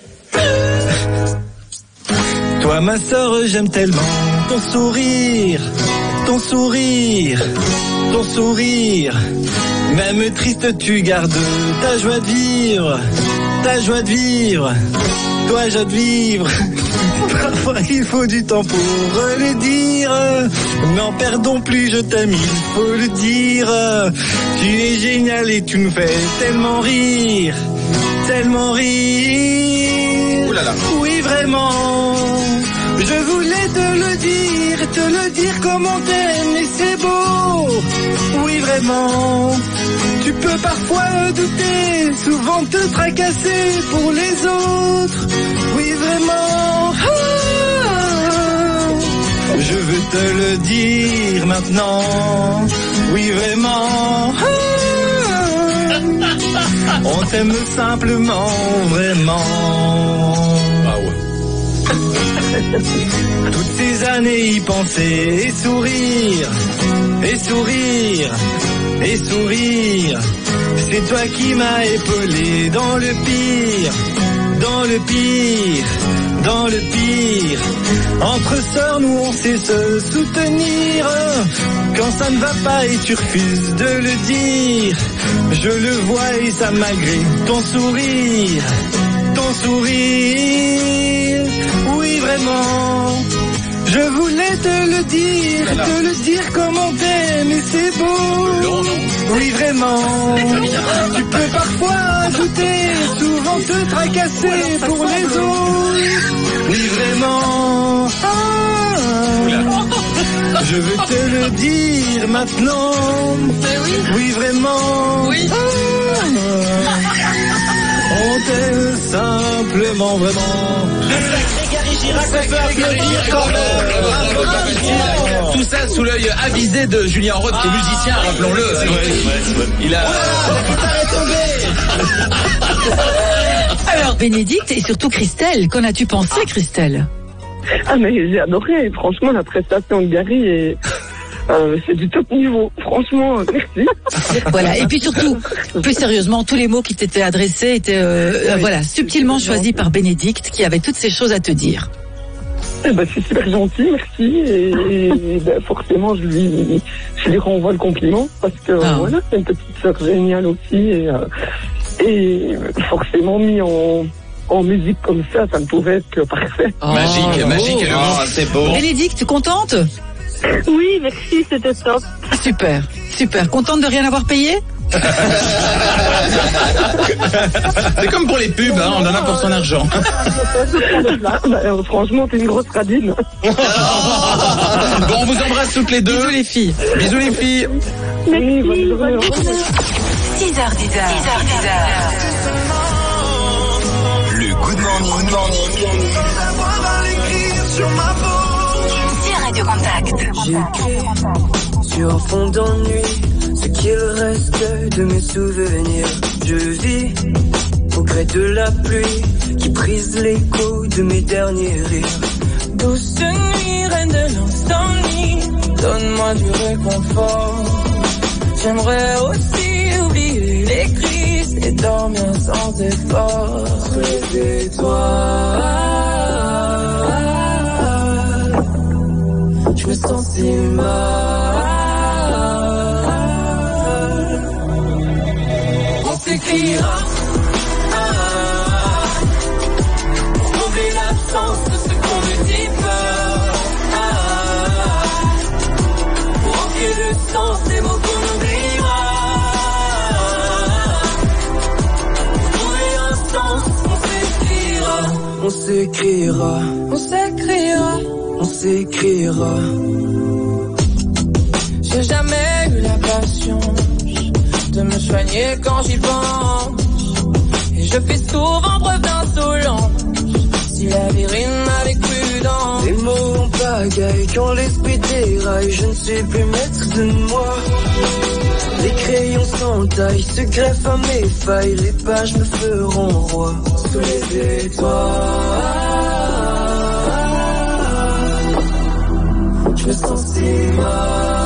Speaker 8: Toi, ma sœur, j'aime tellement ton sourire, ton sourire, ton sourire. Même triste, tu gardes ta joie de vivre, ta joie de vivre, toi, joie de vivre. Parfois, il faut du temps pour le dire. N'en perdons plus, je t'aime, il faut le dire. Tu es génial et tu nous fais tellement rire, tellement rire.
Speaker 9: Ouh là là.
Speaker 8: Oui, vraiment. Je voulais te le dire, te le dire comme on t'aime et c'est beau. Oui, vraiment. Tu peux parfois douter, souvent te tracasser pour les autres. Oui, vraiment. Ah, je veux te le dire maintenant. Oui, vraiment. Ah, on t'aime simplement, vraiment.
Speaker 9: Ah ouais.
Speaker 8: Toutes ces années y penser et sourire, et sourire, et sourire. C'est toi qui m'as épaulé dans le pire, dans le pire, dans le pire. Entre sœurs, nous on sait se soutenir. Quand ça ne va pas et tu refuses de le dire, je le vois et ça m'agrée. Ton sourire, ton sourire. Oui, vraiment. Je voulais te le dire, te le dire comme on t'aime et c'est beau. Oui, vraiment. Tu peux parfois douter, souvent te tracasser pour les autres. Oui, vraiment. Ah, je veux te le dire maintenant. Oui, vraiment. Oui. Ah, on t'aime simplement, vraiment.
Speaker 9: Tout ça sous l'œil avisé de Julien Roth, qui est musicien, rappelons-le. Il a...
Speaker 10: Alors, Bénédicte et surtout Christelle, qu'en as-tu pensé, Christelle?
Speaker 19: Ah mais j'ai adoré, franchement la prestation de Gary est... Euh, c'est du top niveau, franchement, merci.
Speaker 10: Voilà, et puis surtout, plus sérieusement, tous les mots qui t'étaient adressés étaient euh, euh, voilà, subtilement choisis par Bénédicte, qui avait toutes ces choses à te dire.
Speaker 19: Eh ben, c'est super gentil, merci. Et, et ben, forcément, je lui, je lui renvoie le compliment, parce que ah. voilà, c'est une petite sœur géniale aussi, et, euh, et forcément mis en... en musique comme ça, ça ne pouvait être que parfait.
Speaker 9: Oh, magique, oh, magique, et le oh, c'est beau.
Speaker 10: Bénédicte, contente?
Speaker 12: Oui, merci, c'était top.
Speaker 10: Super, super. Contente de rien avoir payé?
Speaker 9: C'est comme pour les pubs, hein, on en a pour son argent.
Speaker 19: Bah, franchement, t'es une grosse radine.
Speaker 9: Bon, on vous embrasse toutes les deux.
Speaker 10: Bisous les filles.
Speaker 9: Bisous les filles.
Speaker 19: Oui, bonne journée.
Speaker 3: six heures dix.
Speaker 4: Le Good Morning
Speaker 3: sur Radio Contact.
Speaker 1: J'écris sur un fond d'ennui ce qu'il reste de mes souvenirs. Je vis au gré de la pluie qui brise l'écho de mes derniers rires. Douce nuit, reine de l'insomnie, donne-moi du réconfort. J'aimerais aussi oublier les crises et dormir sans effort. Sous les étoiles, je me sens si mal. On s'écrira, ah, pour combler l'absence de ce qu'on ne dit pas, ah, pour ancrer le sens des mots qu'on oubliera, pour trouver un sens, on s'écrira, on s'écrira, on s'écrira. J'ai jamais eu la patience de me soigner quand j'y pense. Et je fais souvent preuve d'insolence. Si la vie rime avec prudence. Les mots en pagaille quand l'esprit déraille. Je ne sais plus maître de moi. Les crayons sans taille se greffent à mes failles. Les pages me feront roi. Sous les étoiles, je me sens si mal.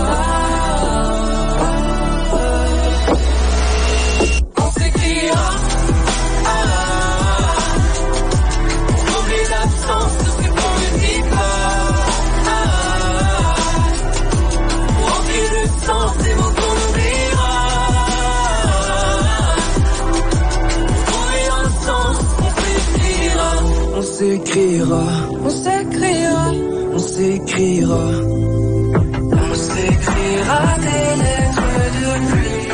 Speaker 1: On s'écrira, on s'écrira, on s'écrira, on s'écrira des lettres de pluie,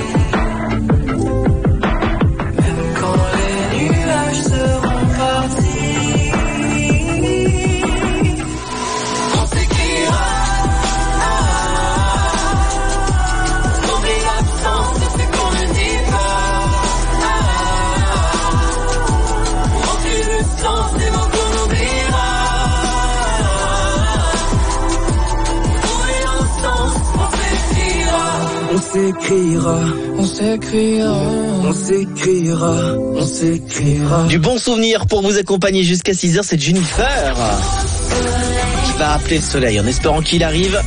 Speaker 1: même quand les nuages seront partis. On s'écrira, ah, oublie l'absence de ce qu'on ne dit pas, ah, pour remplir le sens des mots. On s'écrira, on s'écrira, on s'écrira, on s'écrira.
Speaker 2: Du bon souvenir pour vous accompagner jusqu'à six heures, c'est Jennifer qui va appeler le soleil en espérant qu'il arrive.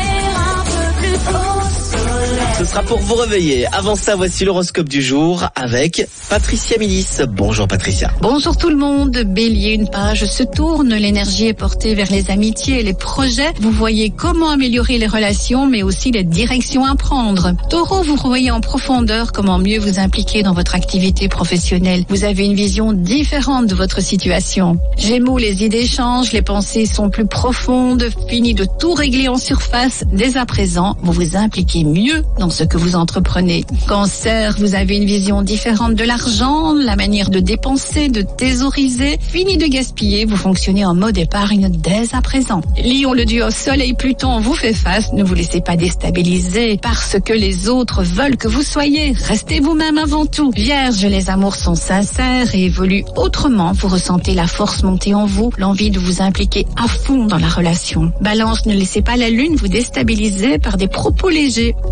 Speaker 2: Ce sera pour vous réveiller. Avant ça, voici l'horoscope du jour avec Patricia Milis. Bonjour Patricia.
Speaker 20: Bonjour tout le monde. Bélier, une page se tourne. L'énergie est portée vers les amitiés et les projets. Vous voyez comment améliorer les relations, mais aussi les directions à prendre. Taureau, vous voyez en profondeur comment mieux vous impliquer dans votre activité professionnelle. Vous avez une vision différente de votre situation. Gémeaux, les idées changent, les pensées sont plus profondes. Fini de tout régler en surface. Dès à présent, vous vous impliquez mieux dans ce que vous entreprenez. Cancer, vous avez une vision différente de l'argent, la manière de dépenser, de thésauriser. Fini de gaspiller, vous fonctionnez en mode épargne dès à présent. Lion, le duo Soleil-Pluton vous fait face. Ne vous laissez pas déstabiliser par ce que les autres veulent que vous soyez. Restez vous-même avant tout. Vierge, les amours sont sincères et évoluent autrement. Vous ressentez la force monter en vous, l'envie de vous impliquer à fond dans la relation. Balance, ne laissez pas la lune vous déstabiliser par des propos légers. Optez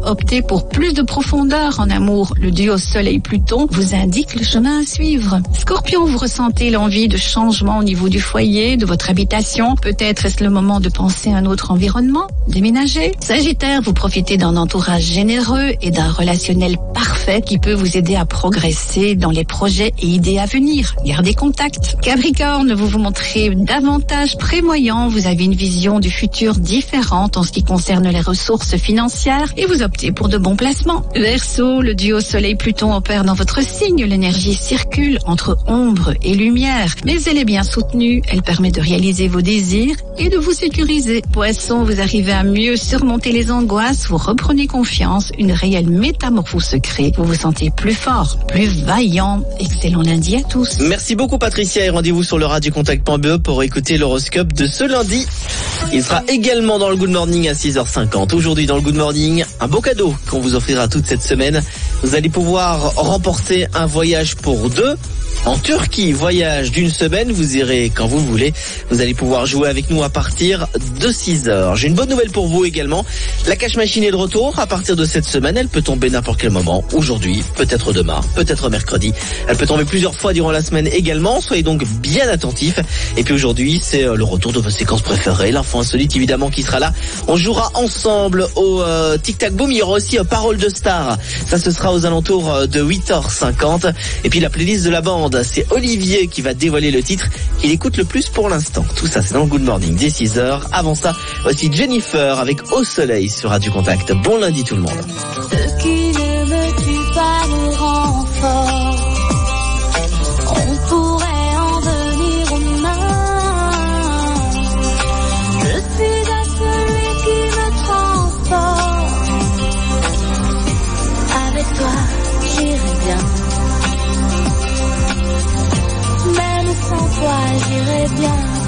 Speaker 20: Pour plus de profondeur en amour, le duo Soleil-Pluton vous indique le chemin à suivre. Scorpion, vous ressentez l'envie de changement au niveau du foyer, de votre habitation. Peut-être est-ce le moment de penser à un autre environnement, déménager. Sagittaire, vous profitez d'un entourage généreux et d'un relationnel parfait qui peut vous aider à progresser dans les projets et idées à venir. Gardez contact. Capricorne, vous vous montrez davantage prévoyant. Vous avez une vision du futur différente en ce qui concerne les ressources financières et vous optez pour de bons placements. Verseau, le duo Soleil-Pluton opère dans votre signe. L'énergie circule entre ombre et lumière, mais elle est bien soutenue. Elle permet de réaliser vos désirs et de vous sécuriser. Poisson, vous arrivez à mieux surmonter les angoisses, vous reprenez confiance, une réelle métamorphose se crée. Vous vous sentez plus fort, plus vaillant. Excellent lundi à tous.
Speaker 2: Merci beaucoup Patricia et rendez-vous sur le radiocontact point b e pour écouter l'horoscope de ce lundi. Il sera également dans le Good Morning à six heures cinquante. Aujourd'hui dans le Good Morning, un beau cadeau qu'on vous offrira toute cette semaine. Vous allez pouvoir remporter un voyage pour deux en Turquie, voyage d'une semaine, vous irez quand vous voulez. Vous allez pouvoir jouer avec nous à partir de six heures. J'ai une bonne nouvelle pour vous également. La cash machine est de retour à partir de cette semaine. Elle peut tomber n'importe quel moment. Aujourd'hui, peut-être demain, peut-être mercredi. Elle peut tomber plusieurs fois durant la semaine également. Soyez donc bien attentifs. Et puis aujourd'hui, c'est le retour de vos séquences préférées. L'info insolite évidemment qui sera là. On jouera ensemble au euh, Tic Tac Boom. Il y aura aussi euh, Parole de Star. Ça, ce sera aux alentours de huit heures cinquante. Et puis la playlist de la bande. C'est Olivier qui va dévoiler le titre qu'il écoute le plus pour l'instant. Tout ça, c'est dans le Good Morning dès six heures. Avant ça, aussi Jennifer avec Au Soleil sur Radio Contact. Bon lundi tout le monde.
Speaker 5: Ce qui ne me tue pas me rend fort. On pourrait en venir aux mains. Je suis à celui qui me transporte. Avec toi, j'irai bien. Même sans toi, j'irai bien.